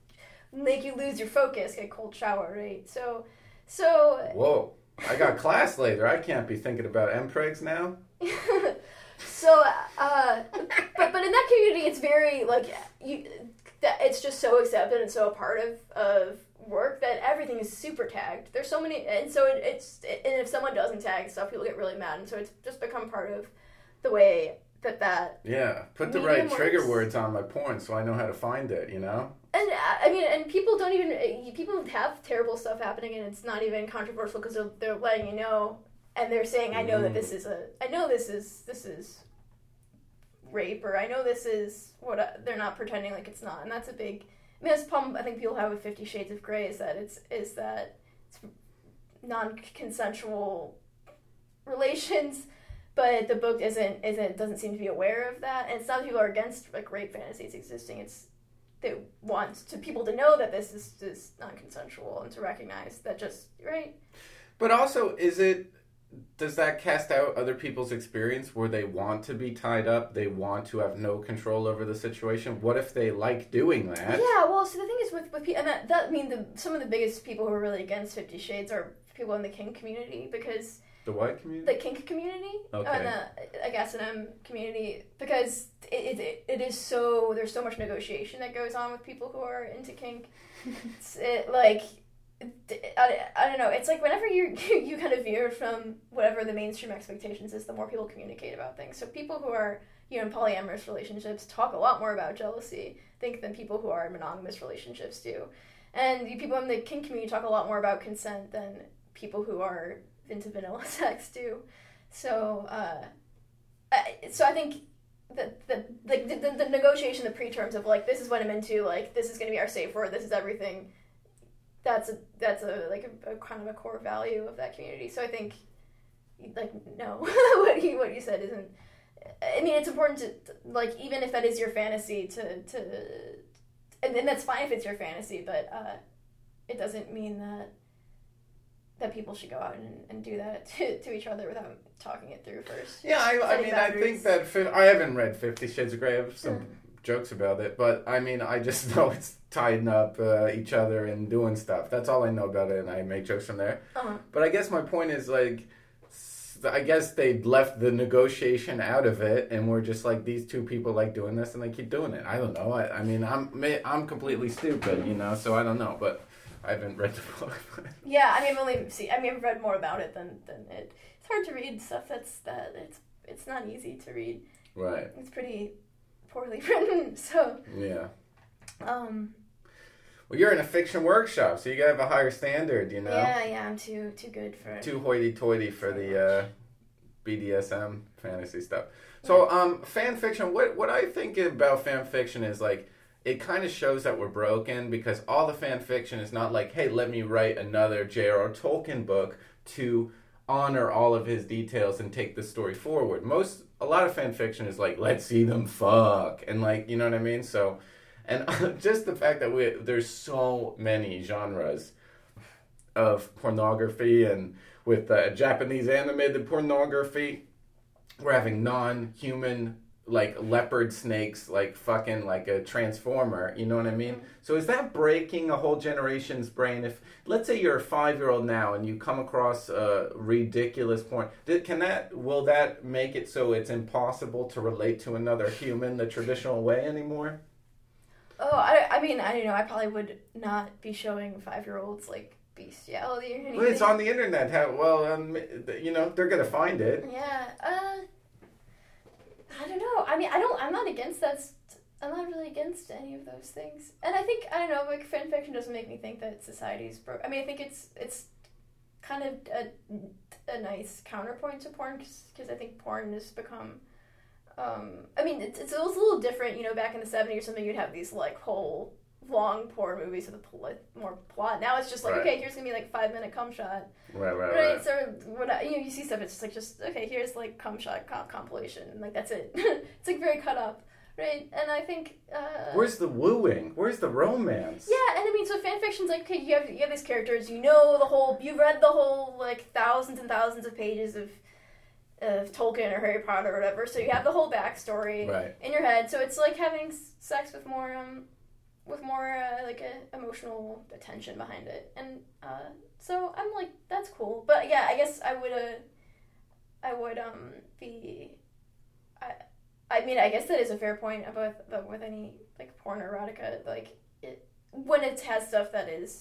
make you lose your focus, get a cold shower, right? So so Whoa. I got class later. I can't be thinking about M-pregs now. so uh but but in that community it's very like you that it's just so accepted and so a part of of work that everything is super tagged. There's so many, and so it, it's and if someone doesn't tag stuff, people get really mad, and so it's just become part of the way that that. Yeah, put the Medium right trigger works. words on my porn so I know how to find it, you know? And uh, I mean, and people don't even people have terrible stuff happening, and it's not even controversial because they're, they're letting you know, and they're saying, I know that this is a, I know this is this is rape, or I know this is what I, they're not pretending like it's not, and that's a big. I mean, that's the problem I think people have with Fifty Shades of Grey is that it's is that it's non-consensual relations, but the book isn't isn't doesn't seem to be aware of that, and it's not that people are against like rape fantasies existing. It's they want to people to know that this is is non-consensual and to recognize that just right. But also, is it, does that cast out other people's experience where they want to be tied up, they want to have no control over the situation? What if they like doing that? Yeah, well, so the thing is with with people, and that, that I mean the some of the biggest people who are really against Fifty Shades are people in the kink community because The what community? the kink community, Okay. and the like S and M community, because it, it it is so there's so much negotiation that goes on with people who are into kink. It's it, like. I, I don't know. It's like whenever you you kind of veer from whatever the mainstream expectations is, the more people communicate about things. So people who are you know in polyamorous relationships talk a lot more about jealousy, I think, than people who are in monogamous relationships do. And you people in the kink community talk a lot more about consent than people who are into vanilla sex do. So, uh, I, so I think the the, the the the negotiation, the preterms of like this is what I'm into, like this is going to be our safe word, this is everything. That's a that's a like a, a kind of a core value of that community. So I think, like no, what you what you said isn't. I mean, it's important to like even if that is your fantasy to to, and, and that's fine if it's your fantasy, but uh, it doesn't mean that that people should go out and, and do that to, to each other without talking it through first. Yeah, I, I Setting mean, I boundaries. think that fi- I haven't read Fifty Shades of Grey. I have some Hmm. jokes about it, but I mean, I just know it's tying up uh, each other and doing stuff. That's all I know about it, and I make jokes from there. Uh-huh. But I guess my point is like, s- I guess they left the negotiation out of it, and we're just like, these two people like doing this, and they keep doing it. I don't know. I, I mean, I'm may- I'm completely stupid, you know, so I don't know, but I haven't read the book. Yeah, I mean, I've only see. I mean, I've read more about it than, than it. It's hard to read stuff that's that. It's it's not easy to read. Right. It's pretty poorly written. So, Yeah. um, Well, you're in a fiction workshop, so you gotta have a higher standard, you know. yeah, yeah, I'm too too good for. Too hoity-toity for the uh, B D S M fantasy stuff. So, um, fan fiction. What what I think about fan fiction is like it kind of shows that we're broken because all the fan fiction is not like, hey, let me write another J R R Tolkien book to honor all of his details and take the story forward. Most a lot of fan fiction is like, let's see them fuck, and like, you know what I mean. So, and just the fact that we there's so many genres of pornography, and with uh, Japanese animated pornography, we're having non-human like leopard snakes like fucking like a transformer, you know what I mean? Mm-hmm. So is that breaking a whole generation's brain? If let's say you're a five-year-old now and you come across a ridiculous porn, did, can that will that make it so it's impossible to relate to another human the traditional way anymore? Oh, I, I mean, I don't know. I probably would not be showing five-year-olds like bestiality or anything. Well, it's on the internet. How, well, um, you know, they're gonna find it. Yeah. Uh, I don't know. I mean, I don't. I'm not against that. St- I'm not really against any of those things. And I think I don't know. Like fan fiction doesn't make me think that society's broke. I mean, I think it's it's kind of a, a nice counterpoint to porn because I think porn has become. Um, I mean, it's, it's it was a little different, you know. Back in the seventies or something, you'd have these like whole long porn movies with a pl- more plot. Now it's just like, Right. okay, here's gonna be like five minute cum shot, Right, right, right? right. So what I- you know, you see stuff. It's just like just okay, here's like cum shot comp- compilation, and like that's it. It's like very cut up, right? And I think uh, Where's the wooing? Where's the romance? yeah, and I mean, so fan fiction's like, okay, you have you have these characters, you know the whole, you've read the whole like thousands and thousands of pages of. Of Tolkien or Harry Potter or whatever, so you have the whole backstory Right. in your head. So it's like having s- sex with more, um, with more uh, like a emotional attention behind it, and uh, so I'm like, that's cool. But yeah, I guess I would, uh, I would um be, I, I mean, I guess that is a fair point about but with any like porn or erotica, like it when it has stuff that is,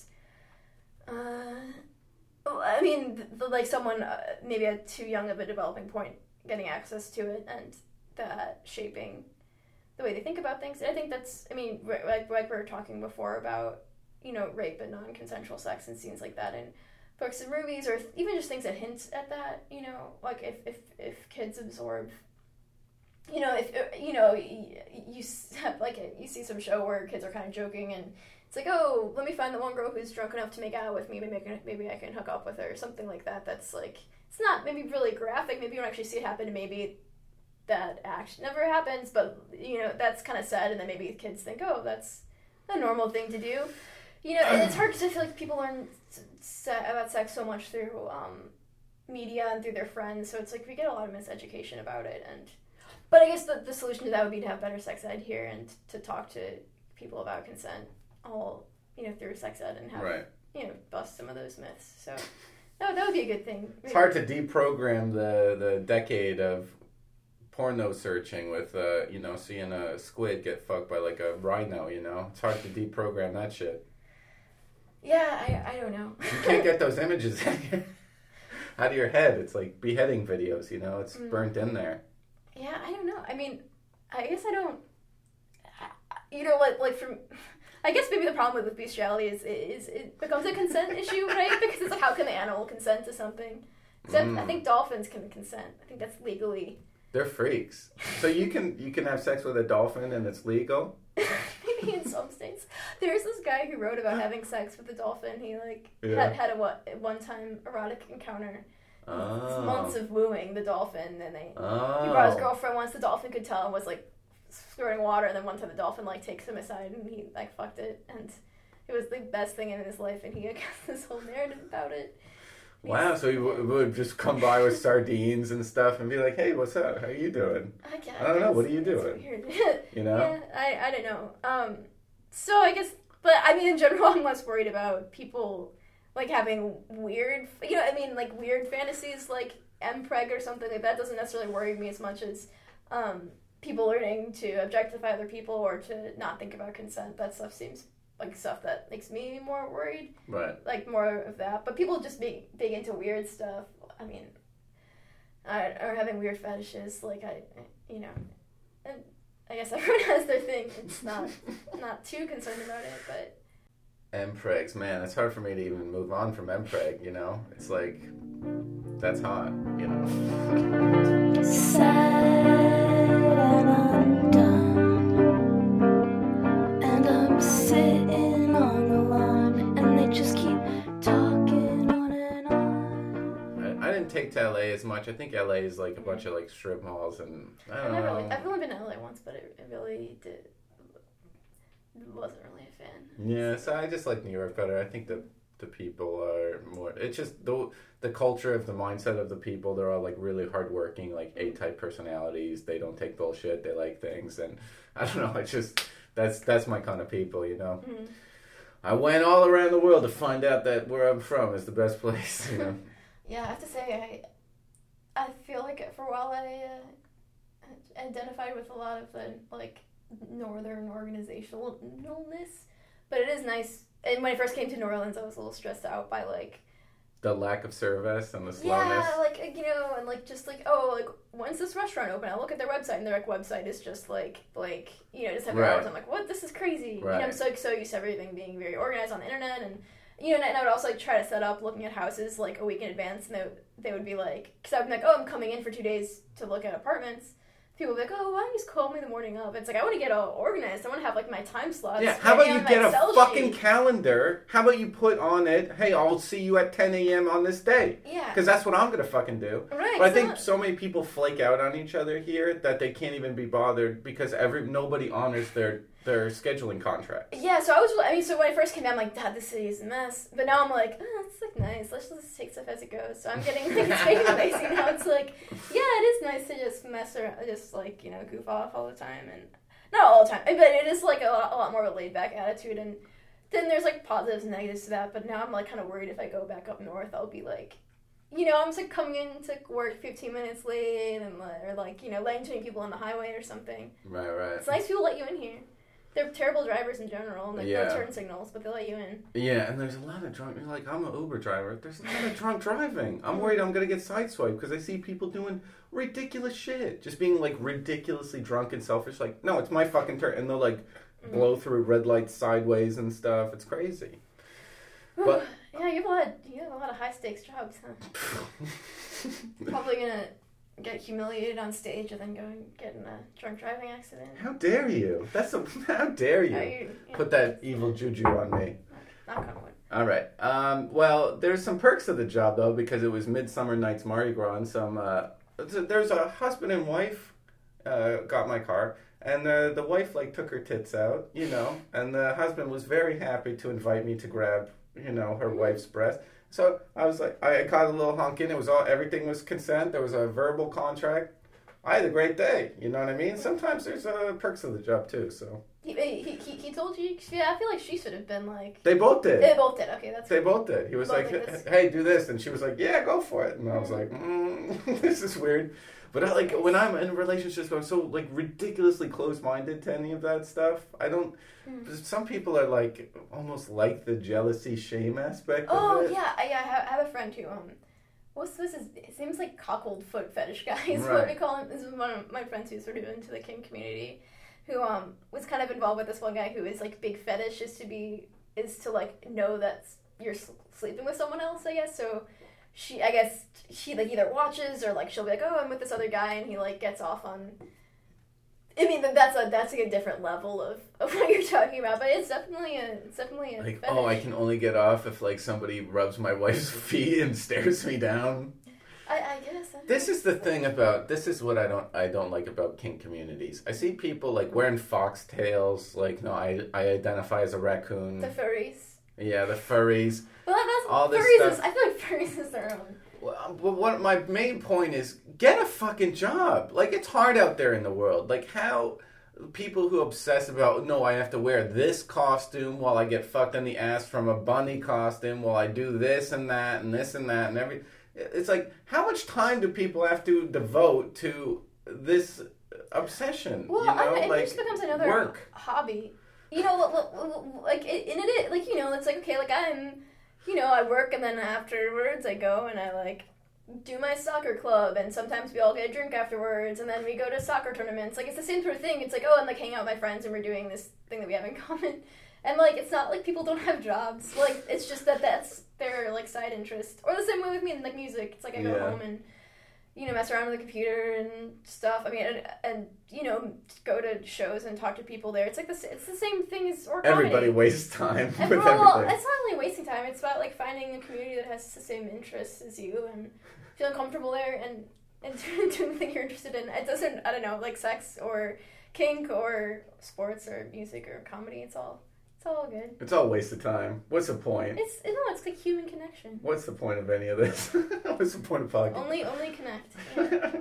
uh. Well, I mean, the, the, like someone uh, maybe at too young of a developing point getting access to it and that shaping the way they think about things. And I think that's, I mean, r- like like we were talking before about, you know, rape and non-consensual sex and scenes like that in books and movies, or even just things that hint at that, you know, like if, if, if kids absorb, you know, if, you know, you, you have, like, you see some show where kids are kind of joking and it's like, oh, let me find the one girl who's drunk enough to make out with me. Maybe I can, maybe I can hook up with her, or something like that. That's like, it's not maybe really graphic. Maybe you don't actually see it happen. And maybe that act never happens. But you know, that's kind of sad. And then maybe kids think, oh, that's a normal thing to do. You know, and it's hard because I feel like people learn se- about sex so much through um, media and through their friends. So it's like we get a lot of miseducation about it. And but I guess the the solution to that would be to have better sex ed here and to talk to people about consent. All, you know, through sex ed and have, Right. you know, bust some of those myths. So that, that would be a good thing. It's hard to deprogram the, the decade of porno searching with, uh, you know, seeing a squid get fucked by like a rhino, you know? It's hard to deprogram that shit. Yeah, I, I don't know. You can't get those images out of your head. It's like beheading videos, you know? It's Mm. burnt in there. Yeah, I don't know. I mean, I guess I don't, you know, like, like from... I guess maybe the problem with, with bestiality is, is it becomes a consent issue, right? Because it's like, how can the animal consent to something? Except Mm. I think dolphins can consent. I think that's legally. They're freaks. So you can you can have sex with a dolphin and it's legal? Maybe in some states. There's this guy who wrote about having sex with a dolphin. He like Yeah. had, had a what one time erotic encounter. Oh. Months of wooing the dolphin, and they Oh. he brought his girlfriend once. The dolphin could tell and was like squirting water, and then one time the dolphin like takes him aside and he like fucked it, and it was the best thing in his life, and he has this whole narrative about it. Wow, so he w- would just come by with sardines and stuff and be like, "Hey, what's up? How you doing?" I, guess, I don't know. What are you it's doing? Weird. You know? Yeah, I, I don't know. Um, so I guess, but I mean, in general, I'm less worried about people like having weird, you know, I mean, like weird fantasies, like M-Preg or something like that. Doesn't necessarily worry me as much as um, people learning to objectify other people or to not think about consent. That stuff seems like stuff that makes me more worried. Right. Like more of that. But people just being big into weird stuff. I mean, I, or having weird fetishes. Like I, you know, and I guess everyone has their thing. It's not not too concerned about it, but. M-Pregs, man, it's hard for me to even move on from M-Preg, you know? It's like, that's hot, you know? Sad and undone, and I'm sitting on the lawn, and they just keep talking on and on. I, I didn't take to L A as much. I think L A is like a bunch of like strip malls and, I I've don't never know. really, I've only been to L A once, but it, it really did, wasn't really a fan. Yeah, so I just like New York better. I think the the people are more. It's just the the culture of the mindset of the people. They're all like really hardworking, like A-type personalities. They don't take bullshit. They like things, and I don't know. It's just that's that's my kind of people, you know. Mm-hmm. I went all around the world to find out that where I'm from is the best place, you know. Yeah, I have to say, I I feel like for a while I uh, identified with a lot of the like northern organizationalness, but it is nice. And when I first came to New Orleans, I was a little stressed out by like The lack of service and the slowness. yeah, like you know, and like just like oh, like when's this restaurant open? I look at their website, and their like, website is just like like you know just have Right. hours. I'm like, what? This is crazy. Right. You know, I'm so so used to everything being very organized on the internet, and you know, and, and I would also like try to set up looking at houses like a week in advance, and they they would be like, because I would be like, oh, I'm coming in for two days to look at apartments. People would be like, oh, why don't you just call me the morning of? It's like, I want to get all organized. I want to have, like, my time slots. Yeah, how about ready you on my get a Excel fucking sheet. calendar? How about you put on it, hey, I'll see you at ten a.m. on this day? Yeah. Because that's what I'm going to fucking do. Right. But I so- think so many people flake out on each other here that they can't even be bothered because every nobody honors their, their scheduling contracts. Yeah, so I was, I mean, so when I first came down, I'm like, Dad, this city is a mess. But now I'm like, oh, it's like nice. Let's just take stuff as it goes. So I'm getting, like, it's making me lazy now. It's like, yeah, it is nice to just mess around, just, like, you know, goof off all the time. And not all the time, but it is, like, a lot, a lot more of a laid-back attitude. And then there's, like, positives and negatives to that. But now I'm, like, kind of worried if I go back up north, I'll be, like, you know, I'm just, like, coming in to work fifteen minutes late and, or, like, you know, letting too many people on the highway or something. Right, right. It's nice people let you in here. They're terrible drivers in general, and they Yeah. no turn signals, but they let you in. Yeah, and there's a lot of drunk. You're like, I'm an Uber driver. There's a lot of drunk driving. I'm worried I'm gonna get sideswiped because I see people doing ridiculous shit, just being like ridiculously drunk and selfish. Like, no, it's my fucking turn, and they'll like Mm-hmm. blow through red lights sideways and stuff. It's crazy. But yeah, you have a lot. Of, you have a lot of high stakes jobs, huh? Probably gonna get humiliated on stage and then go and get in a drunk driving accident. how dare you? That's a how dare you Are you, you know, put that evil juju on me? knock on wood. All right. Um, well, there's some perks of the job though because it was Midsummer Night's Mardi Gras and some. Uh, there's a husband and wife uh, got my car, and the the wife like took her tits out, you know, and the husband was very happy to invite me to grab, you know, her wife's breast. So I was like, I caught a little hunk in. It was all everything was consent. There was a verbal contract. I had a great day. You know what I mean? Sometimes there's uh, perks of the job too. So He, he, he, he told you? Yeah, I feel like she should have been like. they both did. They both did. Okay, that's. They both did. He was Both like, like this. "Hey, do this," and she was like, "Yeah, go for it." And I was like, mm, "This is weird." But I, like when I'm in relationships, I'm so like ridiculously close-minded to any of that stuff. I don't. Mm. Some people are like almost like the jealousy, shame aspect Oh of it. yeah, I, yeah. I have, I have a friend who um, what's this? Is his name's like cockled foot fetish guy. Is what Right. we call him. This is one of my friends who's sort of into the kink community, who um was kind of involved with this one guy who is like big fetish is to be is to like know that you're s- sleeping with someone else. I guess so. She, I guess she like either watches or like she'll be like, oh, I'm with this other guy, and he like gets off on. I mean, that's a that's like a different level of, of what you're talking about, but it's definitely a it's definitely a Like, fetish. oh, I can only get off if like somebody rubs my wife's feet and stares me down. I, I guess. I This is the thing about this is what I don't I don't like about kink communities. I see people like wearing foxtails, like no, I I identify as a raccoon. the furries. Yeah, the furries. Well, that, that's all this furries stuff. Is, I feel like furries is their own. Well, but what my main point is, get a fucking job. Like, it's hard out there in the world. Like, how people who obsess about, no, I have to wear this costume while I get fucked in the ass from a bunny costume, while I do this and that and this and that and every... It's like, how much time do people have to devote to this obsession? Well, you know? I mean, it like, just becomes another work. hobby. You know, like, it, and it, like, you know, it's like, okay, like, I'm, you know, I work, and then afterwards I go and I, like, do my soccer club, and sometimes we all get a drink afterwards, and then we go to soccer tournaments. Like, it's the same sort of thing. It's like, oh, I'm, like, hanging out with my friends, and we're doing this thing that we have in common. And, like, it's not like people don't have jobs. Like, it's just that that's their, like, side interest. Or the same way with me in, like, music. It's like I go Yeah. home and, you know, mess around with the computer and stuff. I mean, and, and you know, go to shows and talk to people there. It's like the it's the same thing as or comedy. Everybody wastes time And with well, everything. it's not really wasting time. It's about, like, finding a community that has the same interests as you and feeling comfortable there and, and doing the thing you're interested in. It doesn't, I don't know, like sex or kink or sports or music or comedy. It's all, it's all good. It's all a waste of time. What's the point? It's, no, it's like human connection. What's the point of any of this? What's the point of podcasting? Only, only connect. Yeah.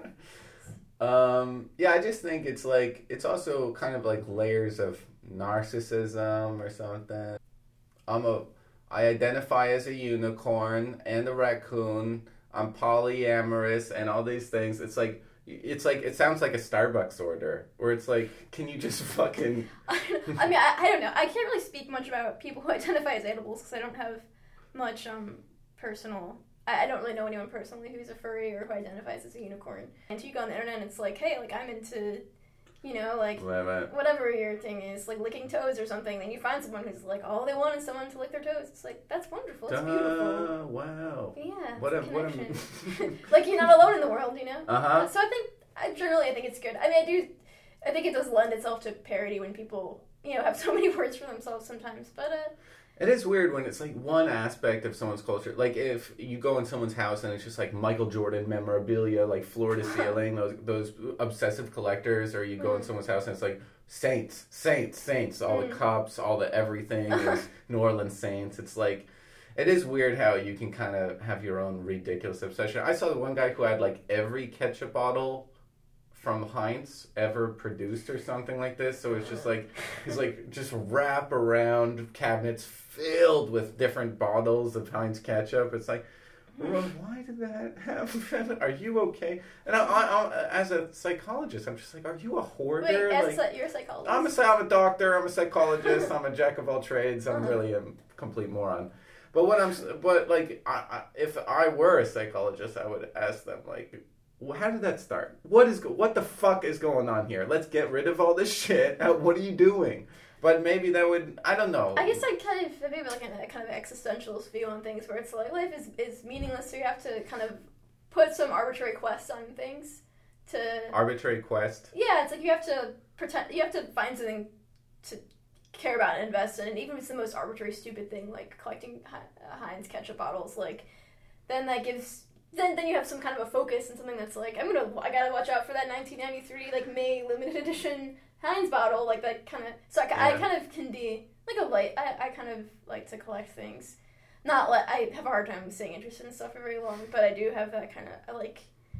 um, yeah, I just think it's like, it's also kind of like layers of narcissism or something. I'm a, I identify as a unicorn and a raccoon. I'm polyamorous and all these things. It's like, it's like, it sounds like a Starbucks order where it's like, can you just fucking... I mean, I, I don't know. I can't really speak much about people who identify as animals because I don't have much um personal... I, I don't really know anyone personally who's a furry or who identifies as a unicorn. And you go on the internet and it's like, hey, like, I'm into, you know, like, Right. whatever your thing is, like licking toes or something. Then you find someone who's like, all they want is someone to lick their toes. It's like, that's wonderful. It's beautiful. Duh, wow. Yeah, it's What a a, what a... connection. Like, you're not alone in the world, you know? Uh-huh. So I think, I generally, I think it's good. I mean, I do, I think it does lend itself to parody when people, you know, have so many words for themselves sometimes. But, uh... It is weird when it's like one aspect of someone's culture. Like if you go in someone's house and it's just like Michael Jordan memorabilia, like floor to ceiling, those those obsessive collectors, or you go Mm. in someone's house and it's like Saints, Saints, Saints, all Mm. the cups, all the everything is New Orleans Saints. It's like, it is weird how you can kind of have your own ridiculous obsession. I saw the one guy who had like every ketchup bottle from Heinz ever produced or something like this. So it's just like, he's like just wrap around cabinets filled with different bottles of Heinz ketchup. It's like, well, why did that happen? Are you okay? And I, I, I, as a psychologist, I'm just like, are you a hoarder? Wait, as like, a, you're a psychologist? I'm a, I'm a doctor, I'm a psychologist, I'm a jack of all trades, I'm Uh-huh. really a complete moron. But what I'm, but like, I, I, if I were a psychologist, I would ask them, like, well, how did that start? What is, what the fuck is going on here? Let's get rid of all this shit. What are you doing? But maybe that would, I don't know. I guess I kind of, maybe like a, a kind of existentialist view on things where it's like, life is, is meaningless, so you have to kind of put some arbitrary quest on things to... Arbitrary quest. Yeah, it's like you have to pretend, you have to find something to care about and invest in, and even if it's the most arbitrary, stupid thing, like collecting Heinz ketchup bottles, like, then that gives... Then, then you have some kind of a focus and something that's like, I'm gonna, I gotta watch out for that nineteen ninety-three, like, May limited edition Heinz bottle, like, that kind of, so I, I Yeah. kind of can be, like, a light, I, I kind of like to collect things. Not, like, I have a hard time staying interested in stuff for very long, but I do have that kind of, I like,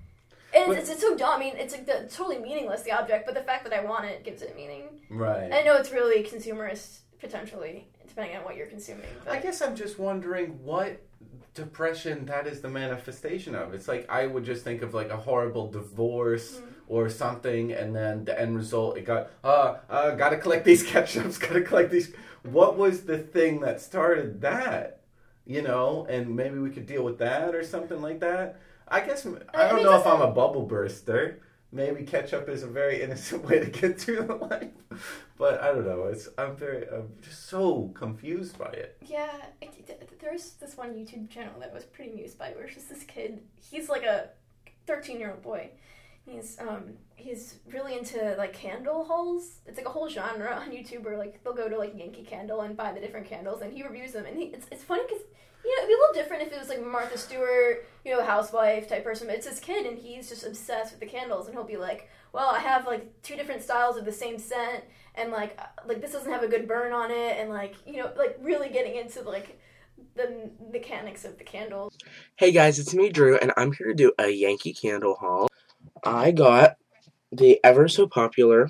and But- it's, it's so dumb, I mean, it's, like, the, totally meaningless, the object, but the fact that I want it gives it meaning. Right. And I know it's really consumerist, potentially, depending on what you're consuming. But. I guess I'm just wondering what depression that is the manifestation of. It's like I would just think of like a horrible divorce Mm. or something, and then the end result, it got, uh, uh, gotta collect these ketchups, gotta collect these. What was the thing that started that? You know, and maybe we could deal with that or something like that. I guess, I I don't mean, know if doesn't- I'm a bubble burster. Maybe ketchup is a very innocent way to get through life. But I don't know. It's I'm very I'm just so confused by it. Yeah, I- th- there's this one YouTube channel that I was pretty amused by, where it's just this kid. He's like a thirteen-year-old boy. He's um he's really into like candle hauls. It's like a whole genre on YouTube where like they'll go to like Yankee Candle and buy the different candles, and he reviews them. And he, it's it's funny because you know it'd be a little different if it was like Martha Stewart, you know, housewife type person. But it's this kid, and he's just obsessed with the candles, and he'll be like, well, I have like two different styles of the same scent, and like uh, like this doesn't have a good burn on it, and like you know like really getting into like the mechanics of the candles. Hey guys, it's me, Drew, and I'm here to do a Yankee Candle haul. I got the ever so popular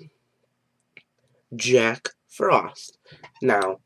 Jack Frost. Now,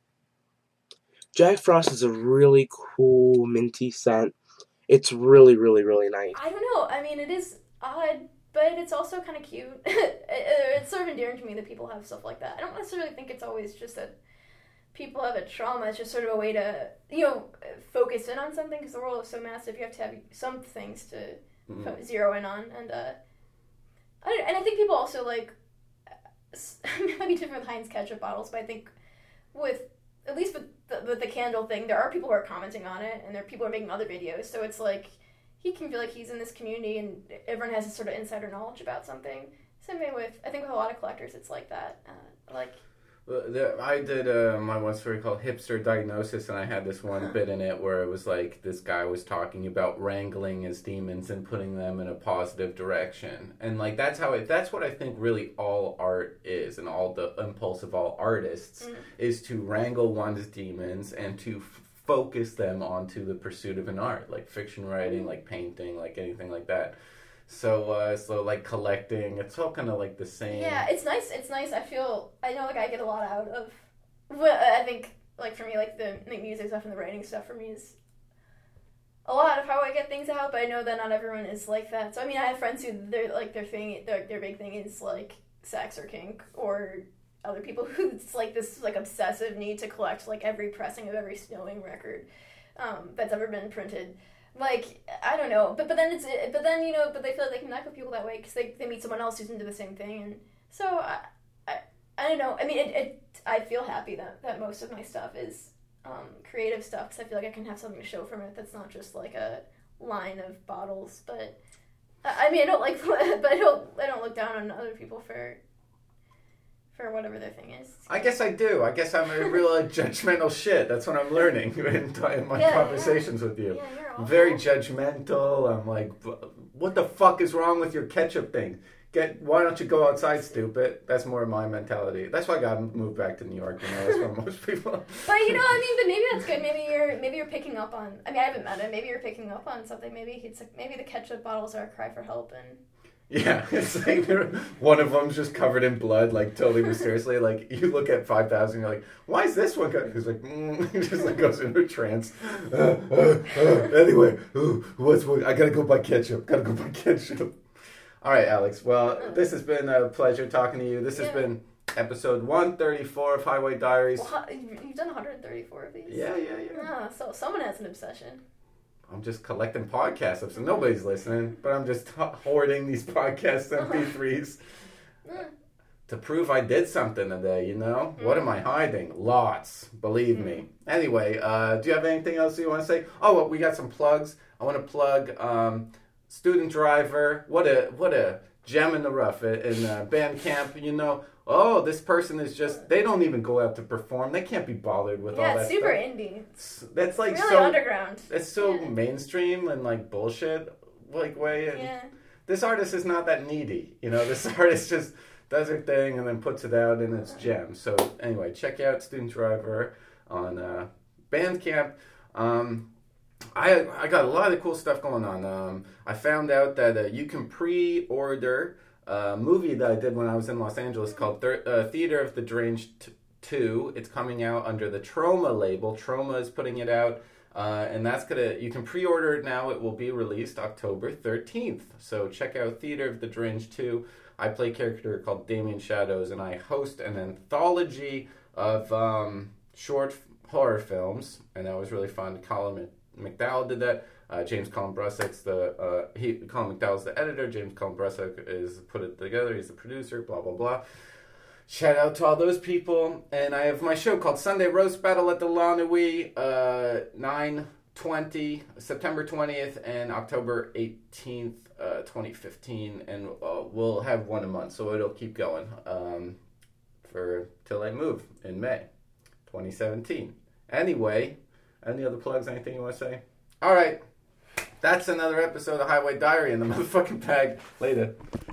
Jack Frost is a really cool minty scent. It's really, really, really nice. I don't know. I mean, it is odd, but it's also kind of cute. It's sort of endearing to me that people have stuff like that. I don't necessarily think it's always just that people have a trauma. It's just sort of a way to, you know, focus in on something, because the world is so massive. You have to have some things to mm. fo- zero in on. And uh, I don't, and I think people also, like, it might be different with Heinz ketchup bottles, but I think with, at least with the, with the candle thing, there are people who are commenting on it, and there are people who are making other videos. So it's like, he can feel like he's in this community, and everyone has this sort of insider knowledge about something. Same way with, I think with a lot of collectors, it's like that. Uh, like, There, I did uh, my one story called Hipster Diagnosis, and I had this one bit in it where it was like this guy was talking about wrangling his demons and putting them in a positive direction. And like that's how it, that's what I think really all art is, and all the impulse of all artists mm. is to wrangle one's demons and to f- focus them onto the pursuit of an art, like fiction writing, like painting, like anything like that. So, uh, so like collecting, it's all kind of like the same. Yeah, it's nice. It's nice. I feel, I know like I get a lot out of, well, I think like for me, like the, the music stuff and the writing stuff for me is a lot of how I get things out, but I know that not everyone is like that. So, I mean, I have friends who, they're like, their thing, their, their big thing is like sex or kink, or other people who it's like this like obsessive need to collect like every pressing of every Snowing record um, that's ever been printed. Like, I don't know, but but then it's but then you know, but they feel like they can connect with people that way because they, they meet someone else who's into the same thing, and so I I, I don't know. I mean, it, it I feel happy that, that most of my stuff is um, creative stuff, because I feel like I can have something to show from it that's not just like a line of bottles. But I mean, I don't like, but I don't I don't look down on other people for. For whatever their thing is. I guess I do. I guess I'm a real uh, judgmental shit. That's what I'm learning in, in my yeah, conversations yeah. with you. Yeah, you're I'm very judgmental. I'm like, what the fuck is wrong with your ketchup thing? Get, why don't you go outside, stupid? That's more of my mentality. That's why I got to move back to New York. You know, that's where most people. But you know, I mean, but maybe that's good. Maybe you're maybe you're picking up on. I mean, I haven't met him. Maybe you're picking up on something. Maybe it's like, maybe the ketchup bottles are a cry for help, and. Yeah, it's like one of them's just covered in blood, like totally mysteriously. Like you look at five thousand, you're like, why is this one? He's like, mm. He just like goes into a trance. Uh, uh, uh. Anyway, ooh, what's what? I gotta go buy ketchup. Gotta go buy ketchup. All right, Alex. Well, this has been a pleasure talking to you. This has yeah. been episode one thirty-four of Highway Diaries. Well, you've done one hundred thirty-four of these. Yeah, yeah, yeah. Ah, so someone has an obsession. I'm just collecting podcasts, so nobody's listening, but I'm just t- hoarding these podcast M P threes to prove I did something today, you know? Mm. What am I hiding? Lots, believe mm. me. Anyway, uh, do you have anything else you want to say? Oh, well, we got some plugs. I want to plug um, Student Driver. What a what a gem in the rough in uh, Bandcamp, you know? Oh, this person is just, they don't even go out to perform. They can't be bothered with yeah, all that it's super stuff. indie. It's, that's like really so underground. It's so yeah. mainstream and like bullshit like way. And yeah. This artist is not that needy. You know, this artist just does her thing and then puts it out in its gem. So anyway, check out Student Driver on uh, Bandcamp. Um, I I got a lot of cool stuff going on. Um, I found out that uh, you can pre-order a movie that I did when I was in Los Angeles called Thir- uh, Theater of the Deranged two. It's coming out under the Troma label. Troma is putting it out, uh, and that's gonna. You can pre-order it now. It will be released October thirteenth. So check out Theater of the Deranged two. I play a character called Damien Shadows, and I host an anthology of um, short horror films, and that was really fun. Colin McDowell did that. Uh, James Colin Brussock's the uh, he Colin McDowell's the editor. James Colin Brussock is put it together. He's the producer. Blah blah blah. Shout out to all those people. And I have my show called Sunday Roast Battle at the La Nuit, uh, nine twenty, September twentieth and October eighteenth, uh, twenty fifteen, and uh, we'll have one a month, so it'll keep going um, for till I move in May twenty seventeen. Anyway, any other plugs? Anything you want to say? All right. That's another episode of Highway Diary in the motherfucking bag. Later.